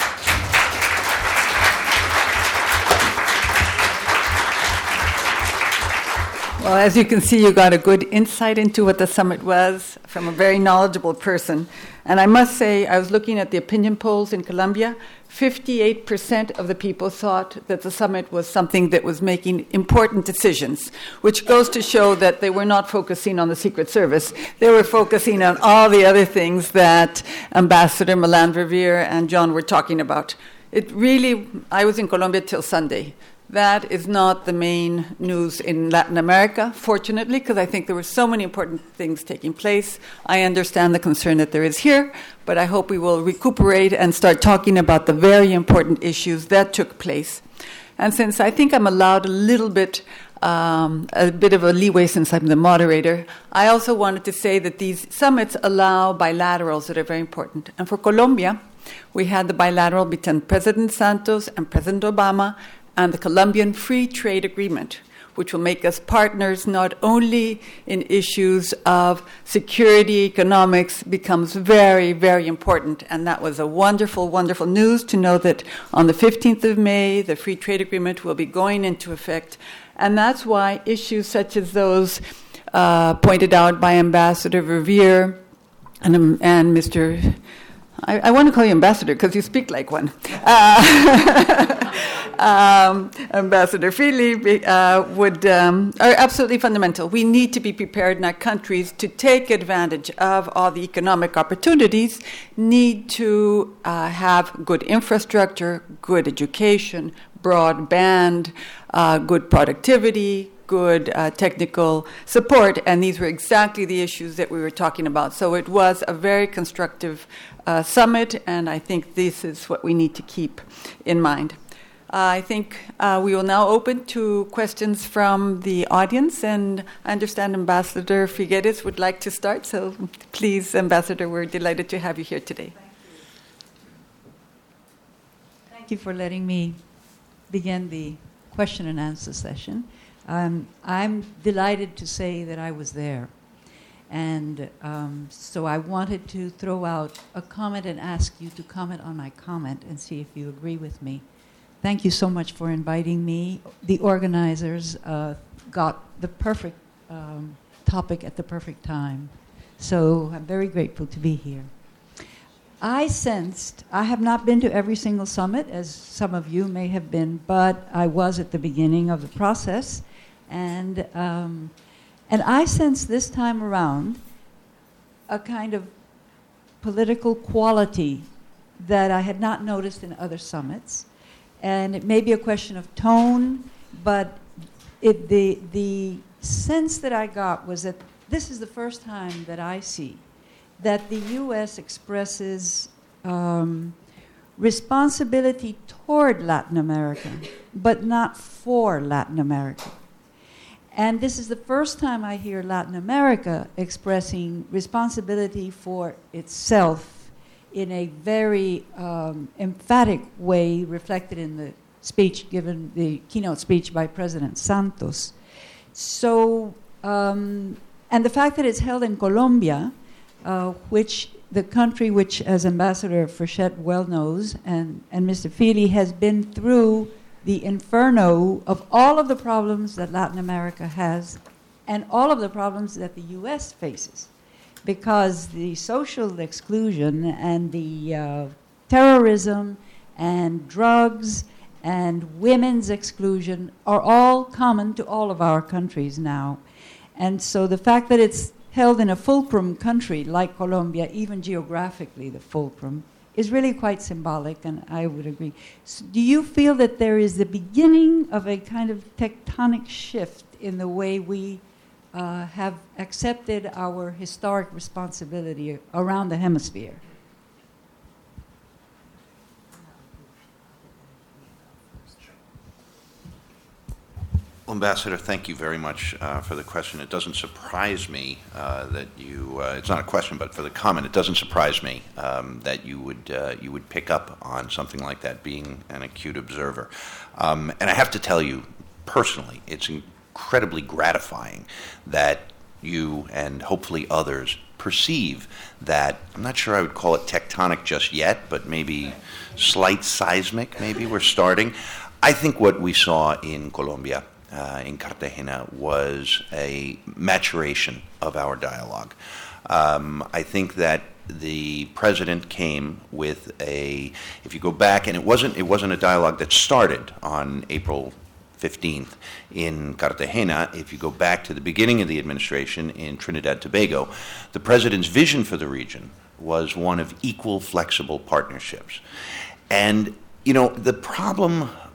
Well, as you can see, you got a good insight into what the summit was from a very knowledgeable person. And I must say, I was looking at the opinion polls in Colombia. 58% of the people thought that the summit was something that was making important decisions, which goes to show that they were not focusing on the Secret Service. They were focusing on all the other things that Ambassador Melandre Revere and John were talking about. It really, I was in Colombia till Sunday. That is not the main news in Latin America, fortunately, because I think there were so many important things taking place. I understand the concern that there is here, but I hope we will recuperate and start talking about the very important issues that took place. And since I think I'm allowed a bit of a leeway since I'm the moderator, I also wanted to say that these summits allow bilaterals that are very important. And for Colombia, we had the bilateral between President Santos and President Obama and the Colombian Free Trade Agreement, which will make us partners not only in issues of security, economics, becomes very, very important. And that was a wonderful, wonderful news to know that on the 15th of May, the Free Trade Agreement will be going into effect. And that's why issues such as those pointed out by Ambassador Verveer and Mr. I want to call you ambassador because you speak like one. Ambassador Feely are absolutely fundamental. We need to be prepared in our countries to take advantage of all the economic opportunities, need to have good infrastructure, good education, broadband, good productivity, good technical support, and these were exactly the issues that we were talking about. So it was a very constructive summit, and I think this is what we need to keep in mind. I think we will now open to questions from the audience, and I understand Ambassador Figueres would like to start, so please, Ambassador, we're delighted to have you here today. Thank you for letting me begin the question and answer session. I'm delighted to say that I was there. And so I wanted to throw out a comment and ask you to comment on my comment and see if you agree with me. Thank you so much for inviting me. The organizers got the perfect topic at the perfect time. So I'm very grateful to be here. I have not been to every single summit, as some of you may have been, but I was at the beginning of the process. And I sense this time around a kind of political quality that I had not noticed in other summits. And it may be a question of tone, but the sense that I got was that this is the first time that I see that the U.S. expresses responsibility toward Latin America, but not for Latin America. And this is the first time I hear Latin America expressing responsibility for itself in a very emphatic way, reflected in the speech given, the keynote speech by President Santos. So, and the fact that it's held in Colombia, which the country which, as Ambassador Frechette well knows, and Mr. Feely has been through the inferno of all of the problems that Latin America has and all of the problems that the U.S. faces, because the social exclusion and the terrorism and drugs and women's exclusion are all common to all of our countries now. And so the fact that it's held in a fulcrum country like Colombia, even geographically the fulcrum, is really quite symbolic, and I would agree. So do you feel that there is the beginning of a kind of tectonic shift in the way we have accepted our historic responsibility around the hemisphere? Well, Ambassador, thank you very much for the question. It doesn't surprise me that you, it's not a question, but for the comment, it doesn't surprise me that you would pick up on something like that, being an acute observer. And I have to tell you, personally, it's incredibly gratifying that you and hopefully others perceive that, I'm not sure I would call it tectonic just yet, but maybe slight seismic, maybe we're starting. I think what we saw in Colombia, in Cartagena, was a maturation of our dialogue. I think that the president came with if you go back, and it wasn't a dialogue that started on April 15th in Cartagena. If you go back to the beginning of the administration in Trinidad and Tobago, the president's vision for the region was one of equal, flexible partnerships. And, you know, the problem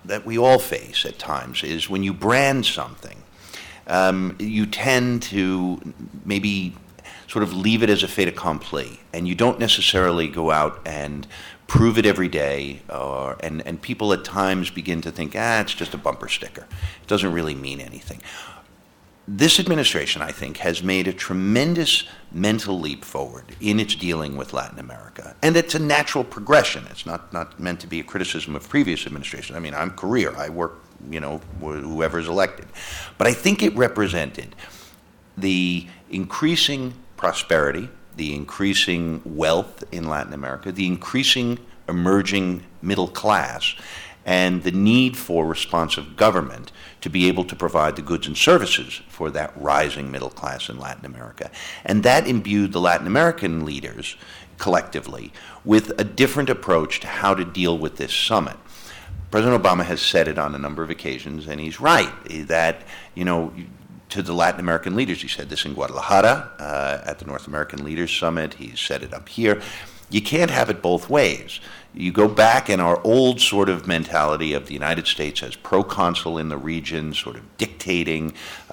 that we all face at times is when you brand something, you tend to maybe sort of leave it as a fait accompli, and you don't necessarily go out and prove it every day, and people at times begin to think, it's just a bumper sticker. It doesn't really mean anything. This administration, I think, has made a tremendous mental leap forward in its dealing with Latin America. And it's a natural progression. It's not meant to be a criticism of previous administrations. I mean, I'm career. I work, whoever's elected. But I think it represented the increasing prosperity, the increasing wealth in Latin America, the increasing emerging middle class, and the need for responsive government to be able to provide the goods and services for that rising middle class in Latin America. And that imbued the Latin American leaders collectively with a different approach to how to deal with this summit. President Obama has said it on a number of occasions, and he's right, that, to the Latin American leaders, he said this in Guadalajara at the North American Leaders Summit, he's said it up here, you can't have it both ways. You go back in our old sort of mentality of the United States as proconsul in the region, sort of dictating,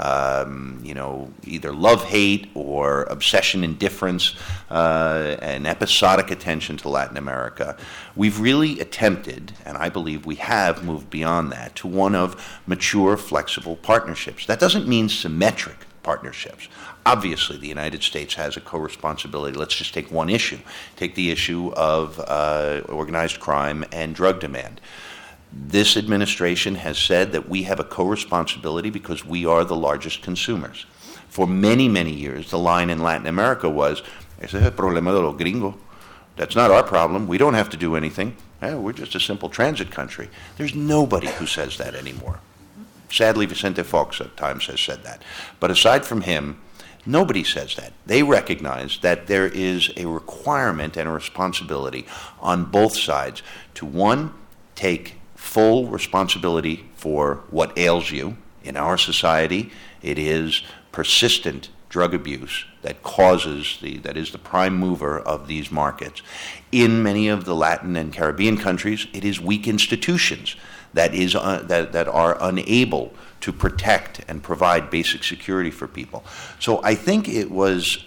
either love-hate or obsession-indifference and episodic attention to Latin America. We've really attempted, and I believe we have moved beyond that, to one of mature, flexible partnerships. That doesn't mean symmetric partnerships. Obviously, the United States has a co-responsibility. Let's just take one issue. Take the issue of organized crime and drug demand. This administration has said that we have a co-responsibility because we are the largest consumers. For many, many years, the line in Latin America was, ese es el problema de los gringos. That's not our problem. We don't have to do anything. We're just a simple transit country. There's nobody who says that anymore. Sadly, Vicente Fox at times has said that. But aside from him, nobody says that. They recognize that there is a requirement and a responsibility on both sides to, one, take full responsibility for what ails you. In our society, it is persistent drug abuse that that is the prime mover of these markets. In many of the Latin and Caribbean countries, it is weak institutions that are unable to protect and provide basic security for people. So I think it was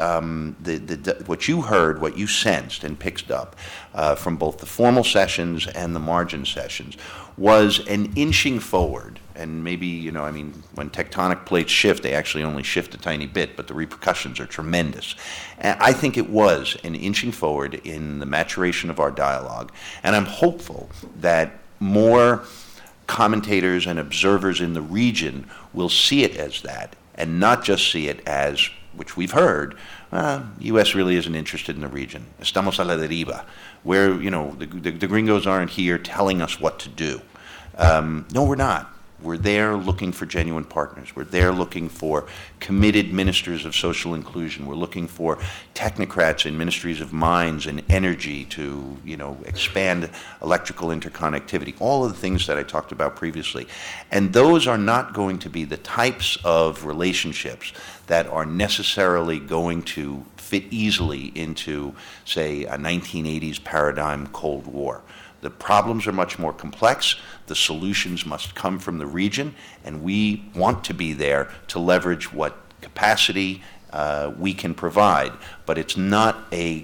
what you heard, what you sensed and picked up from both the formal sessions and the margin sessions was an inching forward. And maybe, when tectonic plates shift, they actually only shift a tiny bit, but the repercussions are tremendous. And I think it was an inching forward in the maturation of our dialogue. And I'm hopeful that more commentators and observers in the region will see it as that and not just see it as, which we've heard, U.S. really isn't interested in the region. Estamos a la deriva, where, the gringos aren't here telling us what to do. No, we're not. We're there looking for genuine partners. We're there looking for committed ministers of social inclusion. We're looking for technocrats in ministries of mines and energy to, expand electrical interconnectivity, all of the things that I talked about previously. And those are not going to be the types of relationships that are necessarily going to fit easily into, say, a 1980s paradigm Cold War. The problems are much more complex. The solutions must come from the region, and we want to be there to leverage what capacity we can provide. But it's not a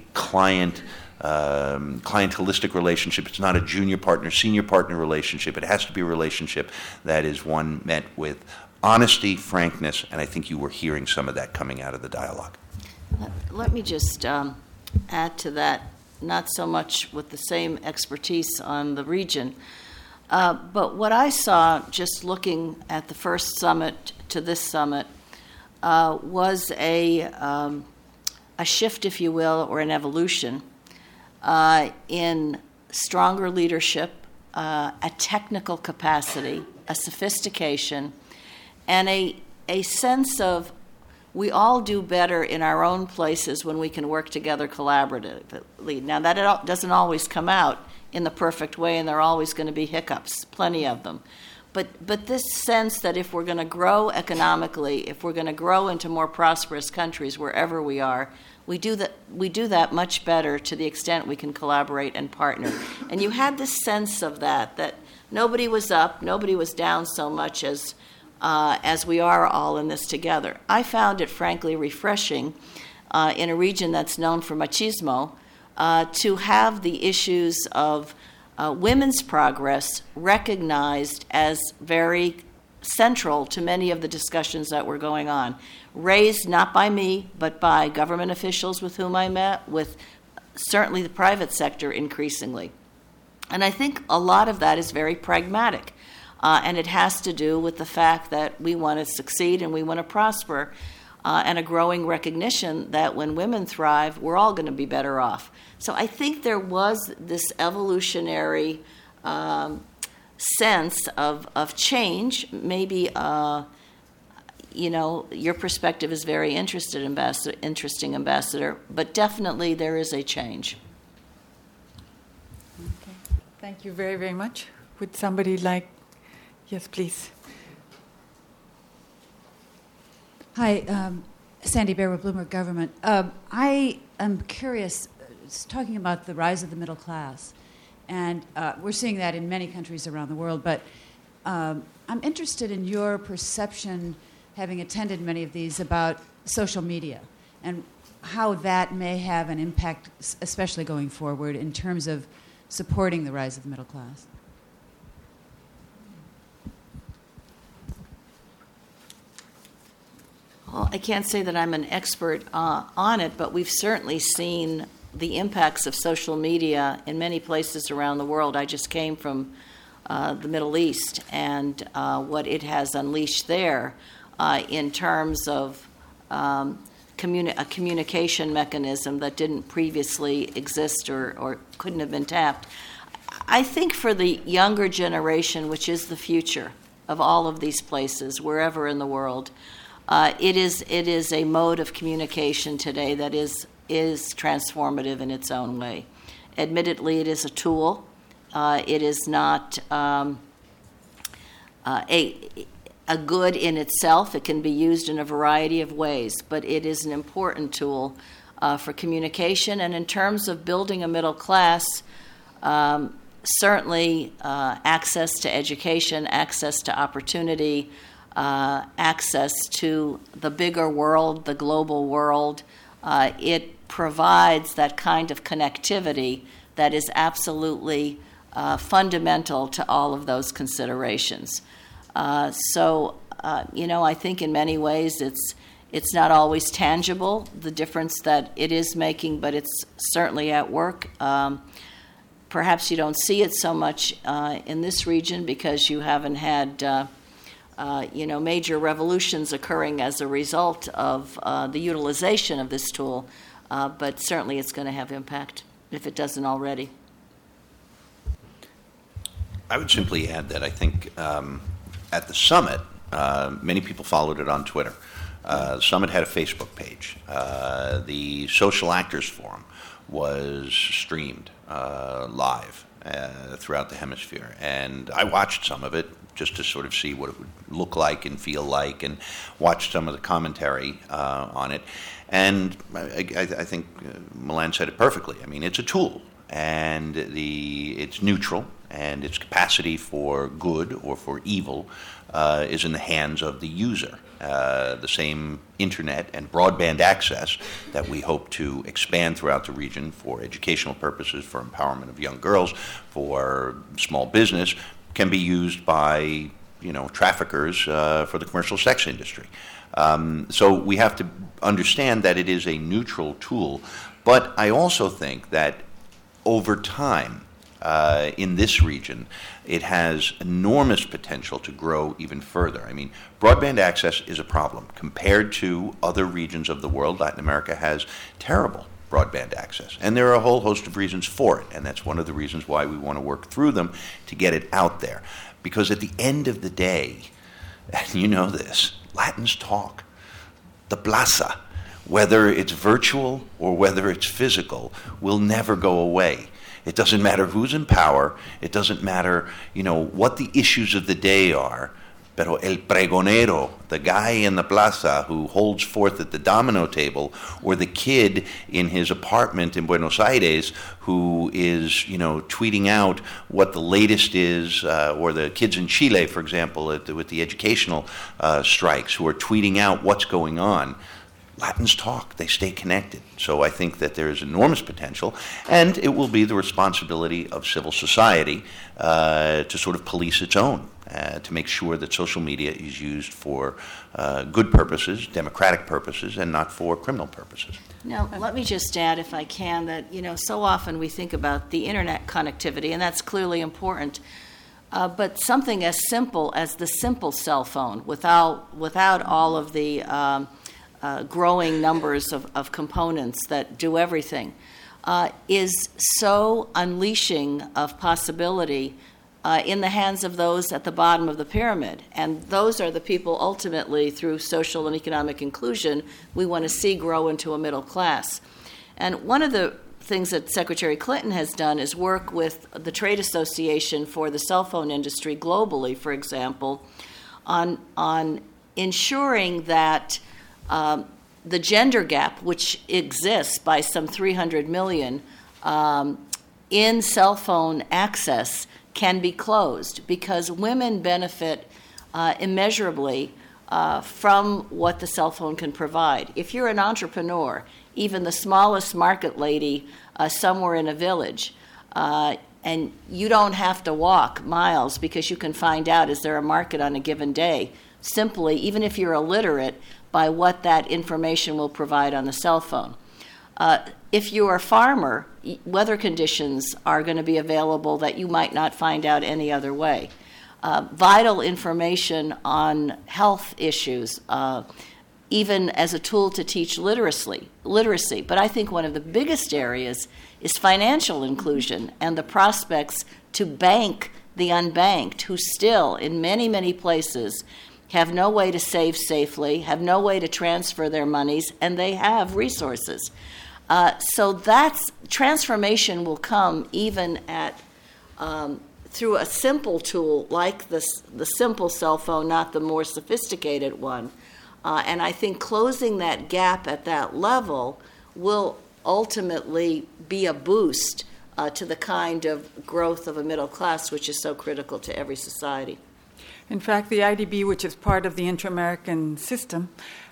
clientelistic relationship. It's not a junior partner, senior partner relationship. It has to be a relationship that is one met with honesty, frankness, and I think you were hearing some of that coming out of the dialogue. Let me just add to that. Not so much with the same expertise on the region, but what I saw just looking at the first summit to this summit was a shift, if you will, or an evolution in stronger leadership, a technical capacity, a sophistication, and a sense of we all do better in our own places when we can work together collaboratively. Now, that doesn't always come out in the perfect way, and there are always going to be hiccups, plenty of them. But this sense that if we're going to grow economically, if we're going to grow into more prosperous countries wherever we are, we do that much better to the extent we can collaborate and partner. And you had this sense of that nobody was up, nobody was down so much as we are all in this together. I found it frankly refreshing in a region that's known for machismo to have the issues of women's progress recognized as very central to many of the discussions that were going on, raised not by me, but by government officials with whom I met, with certainly the private sector increasingly. And I think a lot of that is very pragmatic, and it has to do with the fact that we want to succeed and we want to prosper, and a growing recognition that when women thrive, we're all going to be better off. So I think there was this evolutionary sense of change. Maybe, your perspective is very interesting, Ambassador, but definitely there is a change. Okay. Thank you very, very much. Would somebody like... Yes, please. Hi, Sandy Bear with Bloomberg Government. I am curious, talking about the rise of the middle class, and we're seeing that in many countries around the world, but I'm interested in your perception, having attended many of these, about social media and how that may have an impact, especially going forward, in terms of supporting the rise of the middle class. Well, I can't say that I'm an expert on it, but we've certainly seen the impacts of social media in many places around the world. I just came from the Middle East, and what it has unleashed there in terms of a communication mechanism that didn't previously exist or couldn't have been tapped. I think for the younger generation, which is the future of all of these places, wherever in the world, it is a mode of communication today that is transformative in its own way. Admittedly, it is a tool. It is not a good in itself. It can be used in a variety of ways, but it is an important tool for communication. And in terms of building a middle class, certainly access to education, access to opportunity, access to the bigger world, the global world. It provides that kind of connectivity that is absolutely fundamental to all of those considerations. I think in many ways it's not always tangible, the difference that it is making, but it's certainly at work. Perhaps you don't see it so much in this region because you haven't had major revolutions occurring as a result of the utilization of this tool, but certainly it's going to have impact if it doesn't already. I would simply add that I think at the summit, many people followed it on Twitter. The summit had a Facebook page. The Social Actors Forum was streamed live throughout the hemisphere, and I watched some of it just to sort of see what it would look like and feel like, and watch some of the commentary on it. And I think Milan said it perfectly. I mean, it's a tool, and it's neutral, and its capacity for good or for evil is in the hands of the user. The same internet and broadband access that we hope to expand throughout the region for educational purposes, for empowerment of young girls, for small business, can be used by traffickers for the commercial sex industry. So we have to understand that it is a neutral tool, but I also think that over time in this region, it has enormous potential to grow even further. I mean, broadband access is a problem. Compared to other regions of the world, Latin America has terrible broadband access. And there are a whole host of reasons for it, and that's one of the reasons why we want to work through them to get it out there. Because at the end of the day, and you know this, Latins talk. The plaza, whether it's virtual or whether it's physical, will never go away. It doesn't matter who's in power. It doesn't matter, what the issues of the day are. Pero el pregonero, the guy in the plaza who holds forth at the domino table, or the kid in his apartment in Buenos Aires who is, tweeting out what the latest is, or the kids in Chile, for example, with the educational strikes, who are tweeting out what's going on. Latins talk. They stay connected. So I think that there is enormous potential, and it will be the responsibility of civil society to sort of police its own, to make sure that social media is used for good purposes, democratic purposes, and not for criminal purposes. Now, let me just add, if I can, that, so often we think about the internet connectivity, and that's clearly important. But something as simple as the simple cell phone, without all of the growing numbers of components that do everything, is so unleashing of possibility in the hands of those at the bottom of the pyramid. And those are the people ultimately, through social and economic inclusion, we want to see grow into a middle class. And one of the things that Secretary Clinton has done is work with the Trade Association for the cell phone industry globally, for example, on ensuring that the gender gap, which exists by some 300 million in cell phone access, can be closed, because women benefit immeasurably from what the cell phone can provide. If you're an entrepreneur, even the smallest market lady somewhere in a village, and you don't have to walk miles because you can find out, is there a market on a given day, simply, even if you're illiterate, by what that information will provide on the cell phone. If you're a farmer, weather conditions are going to be available that you might not find out any other way. Vital information on health issues, even as a tool to teach literacy. But I think one of the biggest areas is financial inclusion and the prospects to bank the unbanked, who still, in many, many places, have no way to save safely, have no way to transfer their monies, and they have resources. So that's transformation will come even at through a simple tool like the simple cell phone, not the more sophisticated one. And I think closing that gap at that level will ultimately be a boost to the kind of growth of a middle class, which is so critical to every society. In fact, the IDB, which is part of the Inter-American system,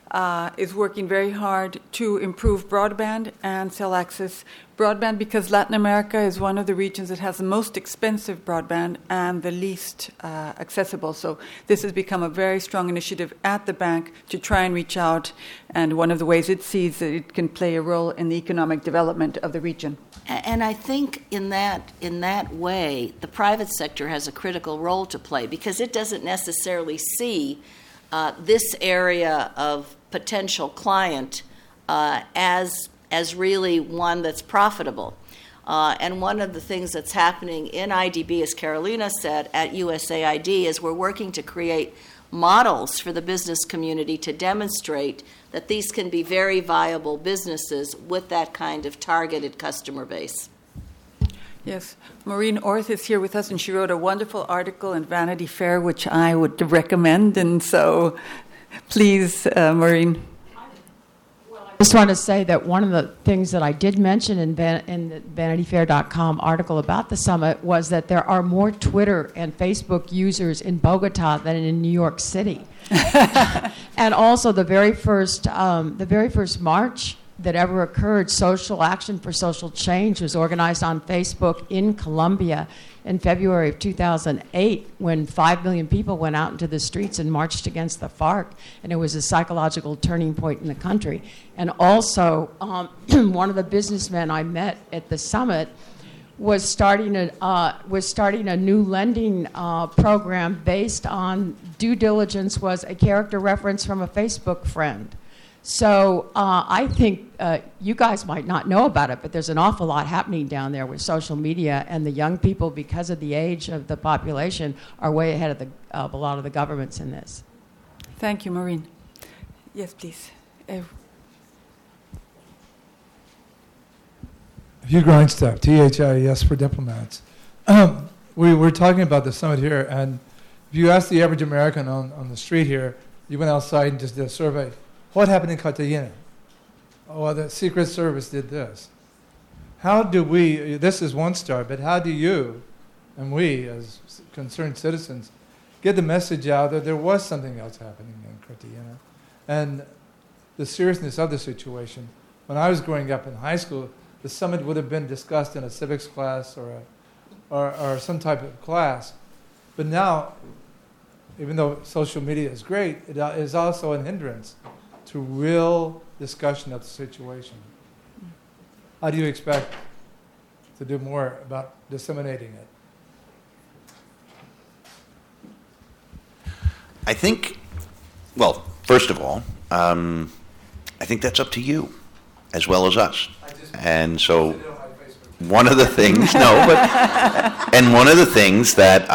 is working very hard to improve broadband and cell access. Broadband, because Latin America is one of the regions that has the most expensive broadband and the least accessible. So this has become a very strong initiative at the bank to try and reach out, and one of the ways it sees that it can play a role in the economic development of the region. And I think in that way, the private sector has a critical role to play, because it doesn't necessarily see this area of potential client as really one that's profitable. And one of the things that's happening in IDB, as Carolina said, at USAID, is we're working to create models for the business community to demonstrate that these can be very viable businesses with that kind of targeted customer base. Yes, Maureen Orth is here with us, and she wrote a wonderful article in Vanity Fair, which I would recommend. And so, please, Maureen. I just want to say that one of the things that I did mention in the VanityFair.com article about the summit was that there are more Twitter and Facebook users in Bogota than in New York City. And also the very first march that ever occurred, Social Action for Social Change, was organized on Facebook in Colombia in February of 2008, when 5 million people went out into the streets and marched against the FARC, and it was a psychological turning point in the country. And also, one of the businessmen I met at the summit was starting a new lending program based on due diligence was a character reference from a Facebook friend. So I think you guys might not know about it, but there's an awful lot happening down there with social media, and the young people, because of the age of the population, are way ahead of a lot of the governments in this. Thank you, Maureen. Yes, please. Hugh Grindstaff, THIES for diplomats. We're talking about the summit here, and if you ask the average American on the street here, you went outside and just did a survey, what happened in Cartagena? Oh, well, the Secret Service did this. How do we, this is one start, but how do you and we as concerned citizens get the message out that there was something else happening in Cartagena and the seriousness of the situation? When I was growing up in high school, the summit would have been discussed in a civics class or some type of class. But now, even though social media is great, it is also a hindrance to real discussion of the situation. How do you expect to do more about disseminating it? I think, well, first of all, I think that's up to you as well as us. And so one of the things, and one of the things that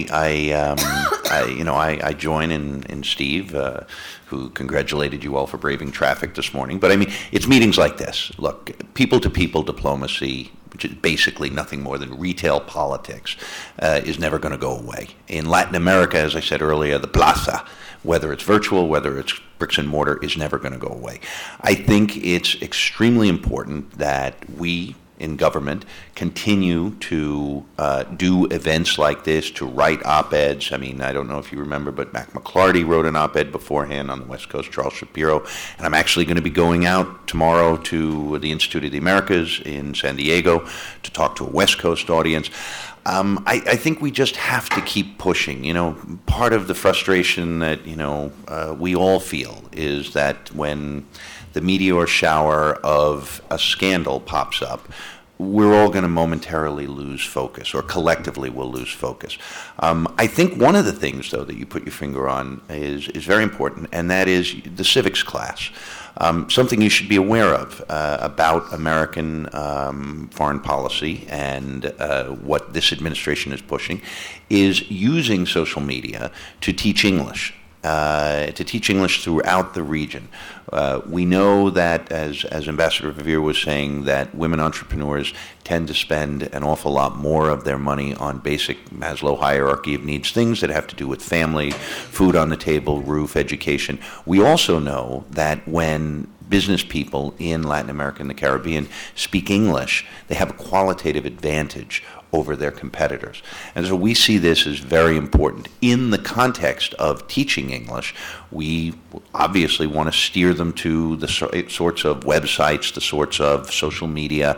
I join in Steve, who congratulated you all for braving traffic this morning. But I mean, it's meetings like this. Look, people-to-people diplomacy, which is basically nothing more than retail politics, is never going to go away. In Latin America, as I said earlier, the plaza, whether it's virtual, whether it's bricks and mortar, is never going to go away. I think it's extremely important that we in government continue to do events like this, to write op-eds. I mean, I don't know if you remember, but Mac McLarty wrote an op-ed beforehand on the West Coast, Charles Shapiro, and I'm actually going to be going out tomorrow to the Institute of the Americas in San Diego to talk to a West Coast audience. I think we just have to keep pushing. You know, part of the frustration that, we all feel is that when the meteor shower of a scandal pops up, we're all going to momentarily lose focus, or collectively we'll lose focus. I think one of the things, though, that you put your finger on is very important, and that is the civics class. Something you should be aware of about American foreign policy and what this administration is pushing is using social media to teach English. Throughout the region. We know that, as Ambassador Verveer was saying, that women entrepreneurs tend to spend an awful lot more of their money on basic Maslow hierarchy of needs, things that have to do with family, food on the table, roof, education. We also know that when business people in Latin America and the Caribbean speak English, they have a qualitative advantage over their competitors. And so we see this as very important. In the context of teaching English, we obviously want to steer them to the sorts of websites, the sorts of social media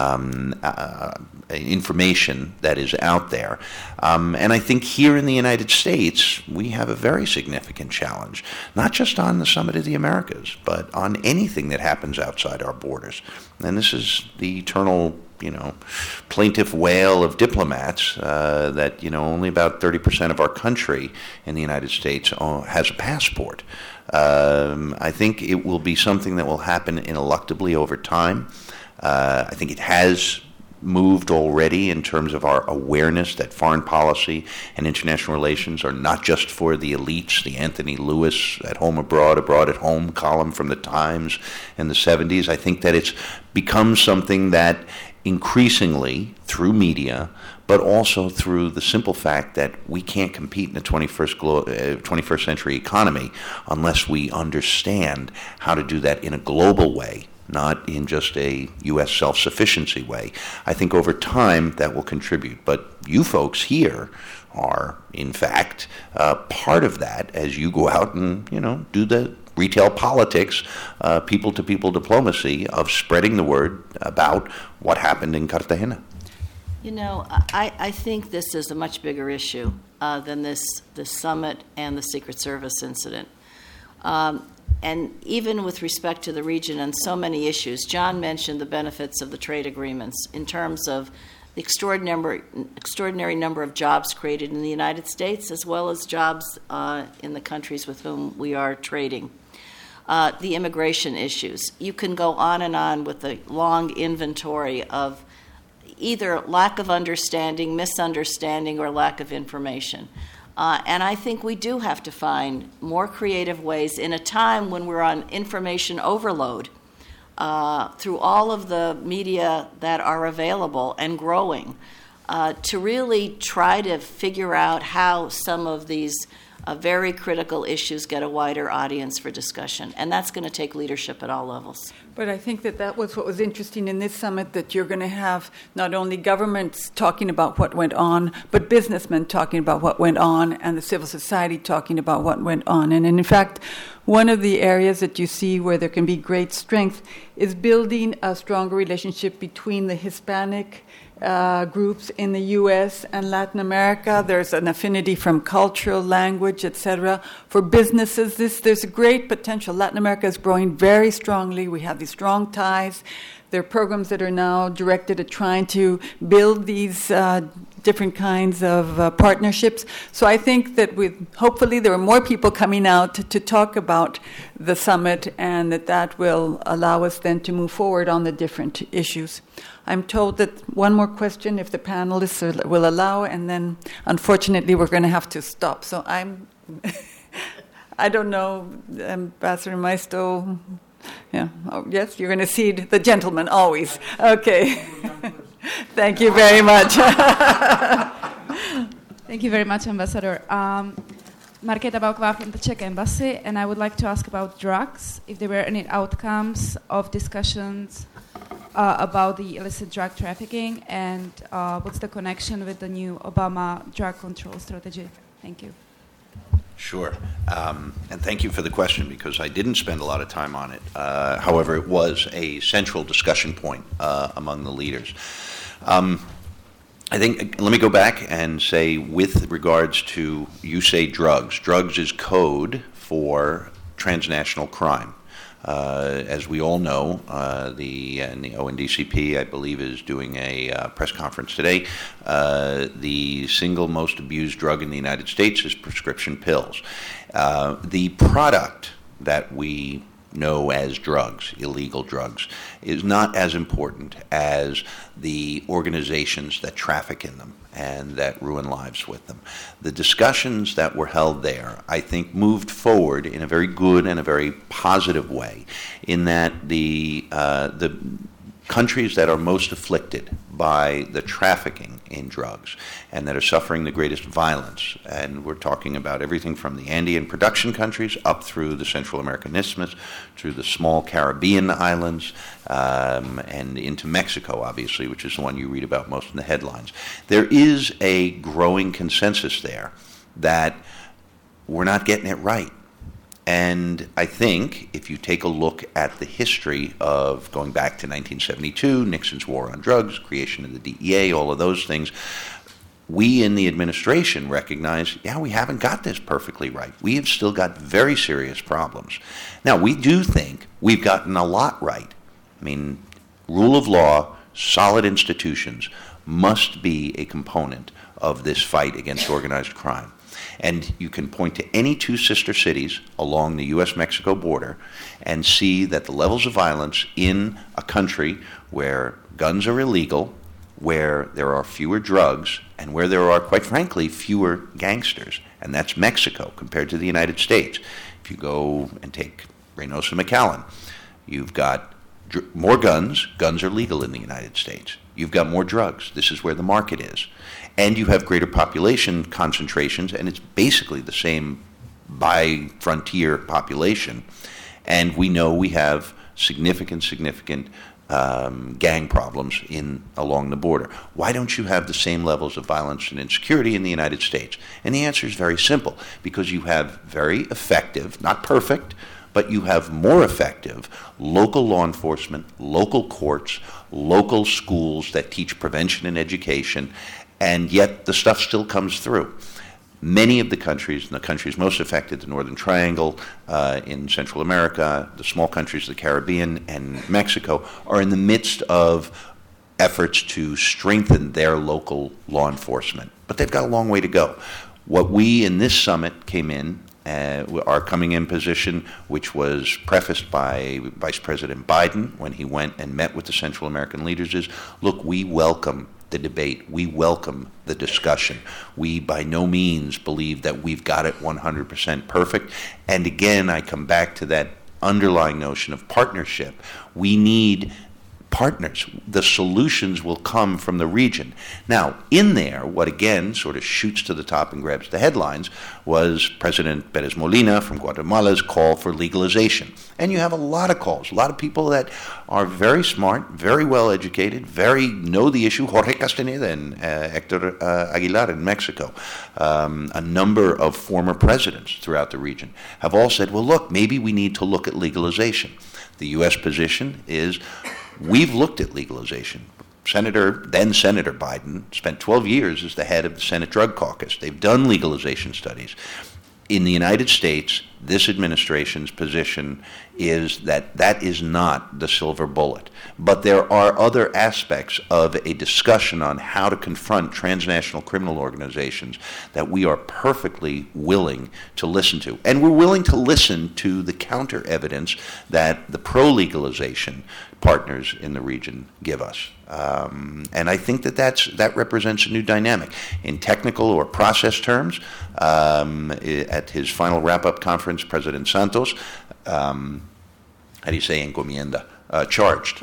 information that is out there. And I think here in the United States, we have a very significant challenge, not just on the Summit of the Americas, but on anything that happens outside our borders. And this is the eternal plaintiff wail of diplomats that, only about 30% of our country in the United States has a passport. I think it will be something that will happen ineluctably over time. I think it has moved already in terms of our awareness that foreign policy and international relations are not just for the elites. The Anthony Lewis at home abroad at home column from the Times in the 70s. I think that it's become something that increasingly through media, but also through the simple fact that we can't compete in the 21st century economy unless we understand how to do that in a global way, not in just a U.S. self-sufficiency way. I think over time that will contribute. But you folks here are, in fact, part of that as you go out and, do the retail politics, people-to-people diplomacy of spreading the word about what happened in Cartagena. I think this is a much bigger issue than this summit and the Secret Service incident. And even with respect to the region and so many issues, John mentioned the benefits of the trade agreements in terms of the extraordinary number of jobs created in the United States as well as jobs in the countries with whom we are trading. The immigration issues. You can go on and on with a long inventory of either lack of understanding, misunderstanding, or lack of information. And I think we do have to find more creative ways in a time when we're on information overload through all of the media that are available and growing, to really try to figure out how some of these very critical issues get a wider audience for discussion. And that's going to take leadership at all levels. But I think that was what was interesting in this summit, that you're going to have not only governments talking about what went on, but businessmen talking about what went on, and the civil society talking about what went on. And in fact, one of the areas that you see where there can be great strength is building a stronger relationship between the Hispanic groups in the U.S. and Latin America. There's an affinity from cultural, language, etc. For businesses, there's a great potential. Latin America is growing very strongly. We have these strong ties. There are programs that are now directed at trying to build these different kinds of partnerships. So I think that hopefully there are more people coming out to talk about the summit, and that will allow us then to move forward on the different issues. I'm told that one more question, if the panelists will allow, and then unfortunately we're going to have to stop. So I don't know, Ambassador Maisto. Yeah. Oh, yes, you're going to cede the gentleman always. Okay. Thank you very much. Thank you very much, Ambassador. Marketa Balkova from the Czech Embassy, and I would like to ask about drugs, if there were any outcomes of discussions about the illicit drug trafficking, and what's the connection with the new Obama drug control strategy? Thank you. Sure. And thank you for the question, because I didn't spend a lot of time on it. However, it was a central discussion point among the leaders. I think, let me go back and say, with regards to, you say drugs. Drugs is code for transnational crime. As we all know, the ONDCP, I believe, is doing a press conference today. The single most abused drug in the United States is prescription pills. The product that we know as drugs, illegal drugs, is not as important as the organizations that traffic in them and that ruin lives with them. The discussions that were held there, I think, moved forward in a very good and a very positive way, in that the countries that are most afflicted by the trafficking in drugs and that are suffering the greatest violence, and we're talking about everything from the Andean production countries up through the Central American Isthmus, through the small Caribbean islands, and into Mexico, obviously, which is the one you read about most in the headlines. There is a growing consensus there that we're not getting it right. And I think if you take a look at the history of going back to 1972, Nixon's war on drugs, creation of the DEA, all of those things, we in the administration recognize, we haven't got this perfectly right. We have still got very serious problems. Now, we do think we've gotten a lot right. I mean, rule of law, solid institutions must be a component of this fight against organized crime. And you can point to any two sister cities along the U.S.-Mexico border and see that the levels of violence in a country where guns are illegal, where there are fewer drugs, and where there are, quite frankly, fewer gangsters. And that's Mexico compared to the United States. If you go and take Reynosa McAllen, you've got more guns. Guns are legal in the United States. You've got more drugs. This is where the market is. And you have greater population concentrations, and it's basically the same bi-frontier population. And we know we have significant gang problems along the border. Why don't you have the same levels of violence and insecurity in the United States? And the answer is very simple, because you have very effective, not perfect, but you have more effective local law enforcement, local courts, local schools that teach prevention and education, and yet the stuff still comes through. Many of the countries, and the countries most affected, the Northern Triangle in Central America, the small countries of the Caribbean, and Mexico, are in the midst of efforts to strengthen their local law enforcement. But they've got a long way to go. What we in this summit came in, our coming in position, which was prefaced by Vice President Biden when he went and met with the Central American leaders, is, look, we welcome the debate. We welcome the discussion. We by no means believe that we've got it 100% perfect. And again, I come back to that underlying notion of partnership. We need partners. The solutions will come from the region. Now, in there, what again sort of shoots to the top and grabs the headlines was President Pérez Molina from Guatemala's call for legalization. And you have a lot of calls, a lot of people that are very smart, very well educated, know the issue. Jorge Castaneda and Héctor Aguilar in Mexico, a number of former presidents throughout the region have all said, well, look, maybe we need to look at legalization. The U.S. position is, we've looked at legalization. Then Senator Biden spent 12 years as the head of the Senate Drug Caucus. They've done legalization studies. In the United States, this administration's position is that that is not the silver bullet. But there are other aspects of a discussion on how to confront transnational criminal organizations that we are perfectly willing to listen to. And we're willing to listen to the counter evidence that the pro-legalization partners in the region give us. And I think that represents a new dynamic. In technical or process terms, at his final wrap-up conference, President Santos, how do you say encomienda? Charged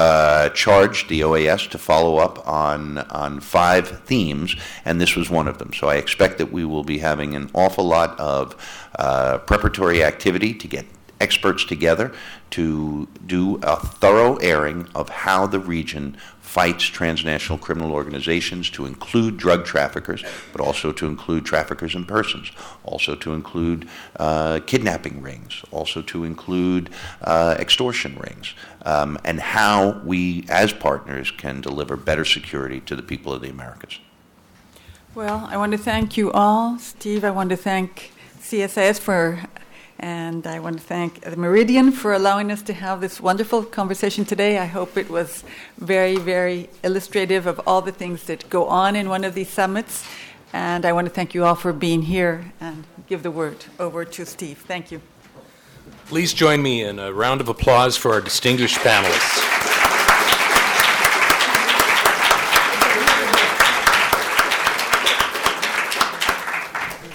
the OAS to follow up on 5 themes, and this was one of them. So I expect that we will be having an awful lot of preparatory activity to get experts together to do a thorough airing of how the region fights transnational criminal organizations, to include drug traffickers, but also to include traffickers in persons, also to include kidnapping rings, also to include extortion rings, and how we, as partners, can deliver better security to the people of the Americas. Well, I want to thank you all. Steve, I want to thank CSIS and I want to thank the Meridian for allowing us to have this wonderful conversation today. I hope it was very, very illustrative of all the things that go on in one of these summits. And I want to thank you all for being here and give the word over to Steve. Thank you. Please join me in a round of applause for our distinguished panelists.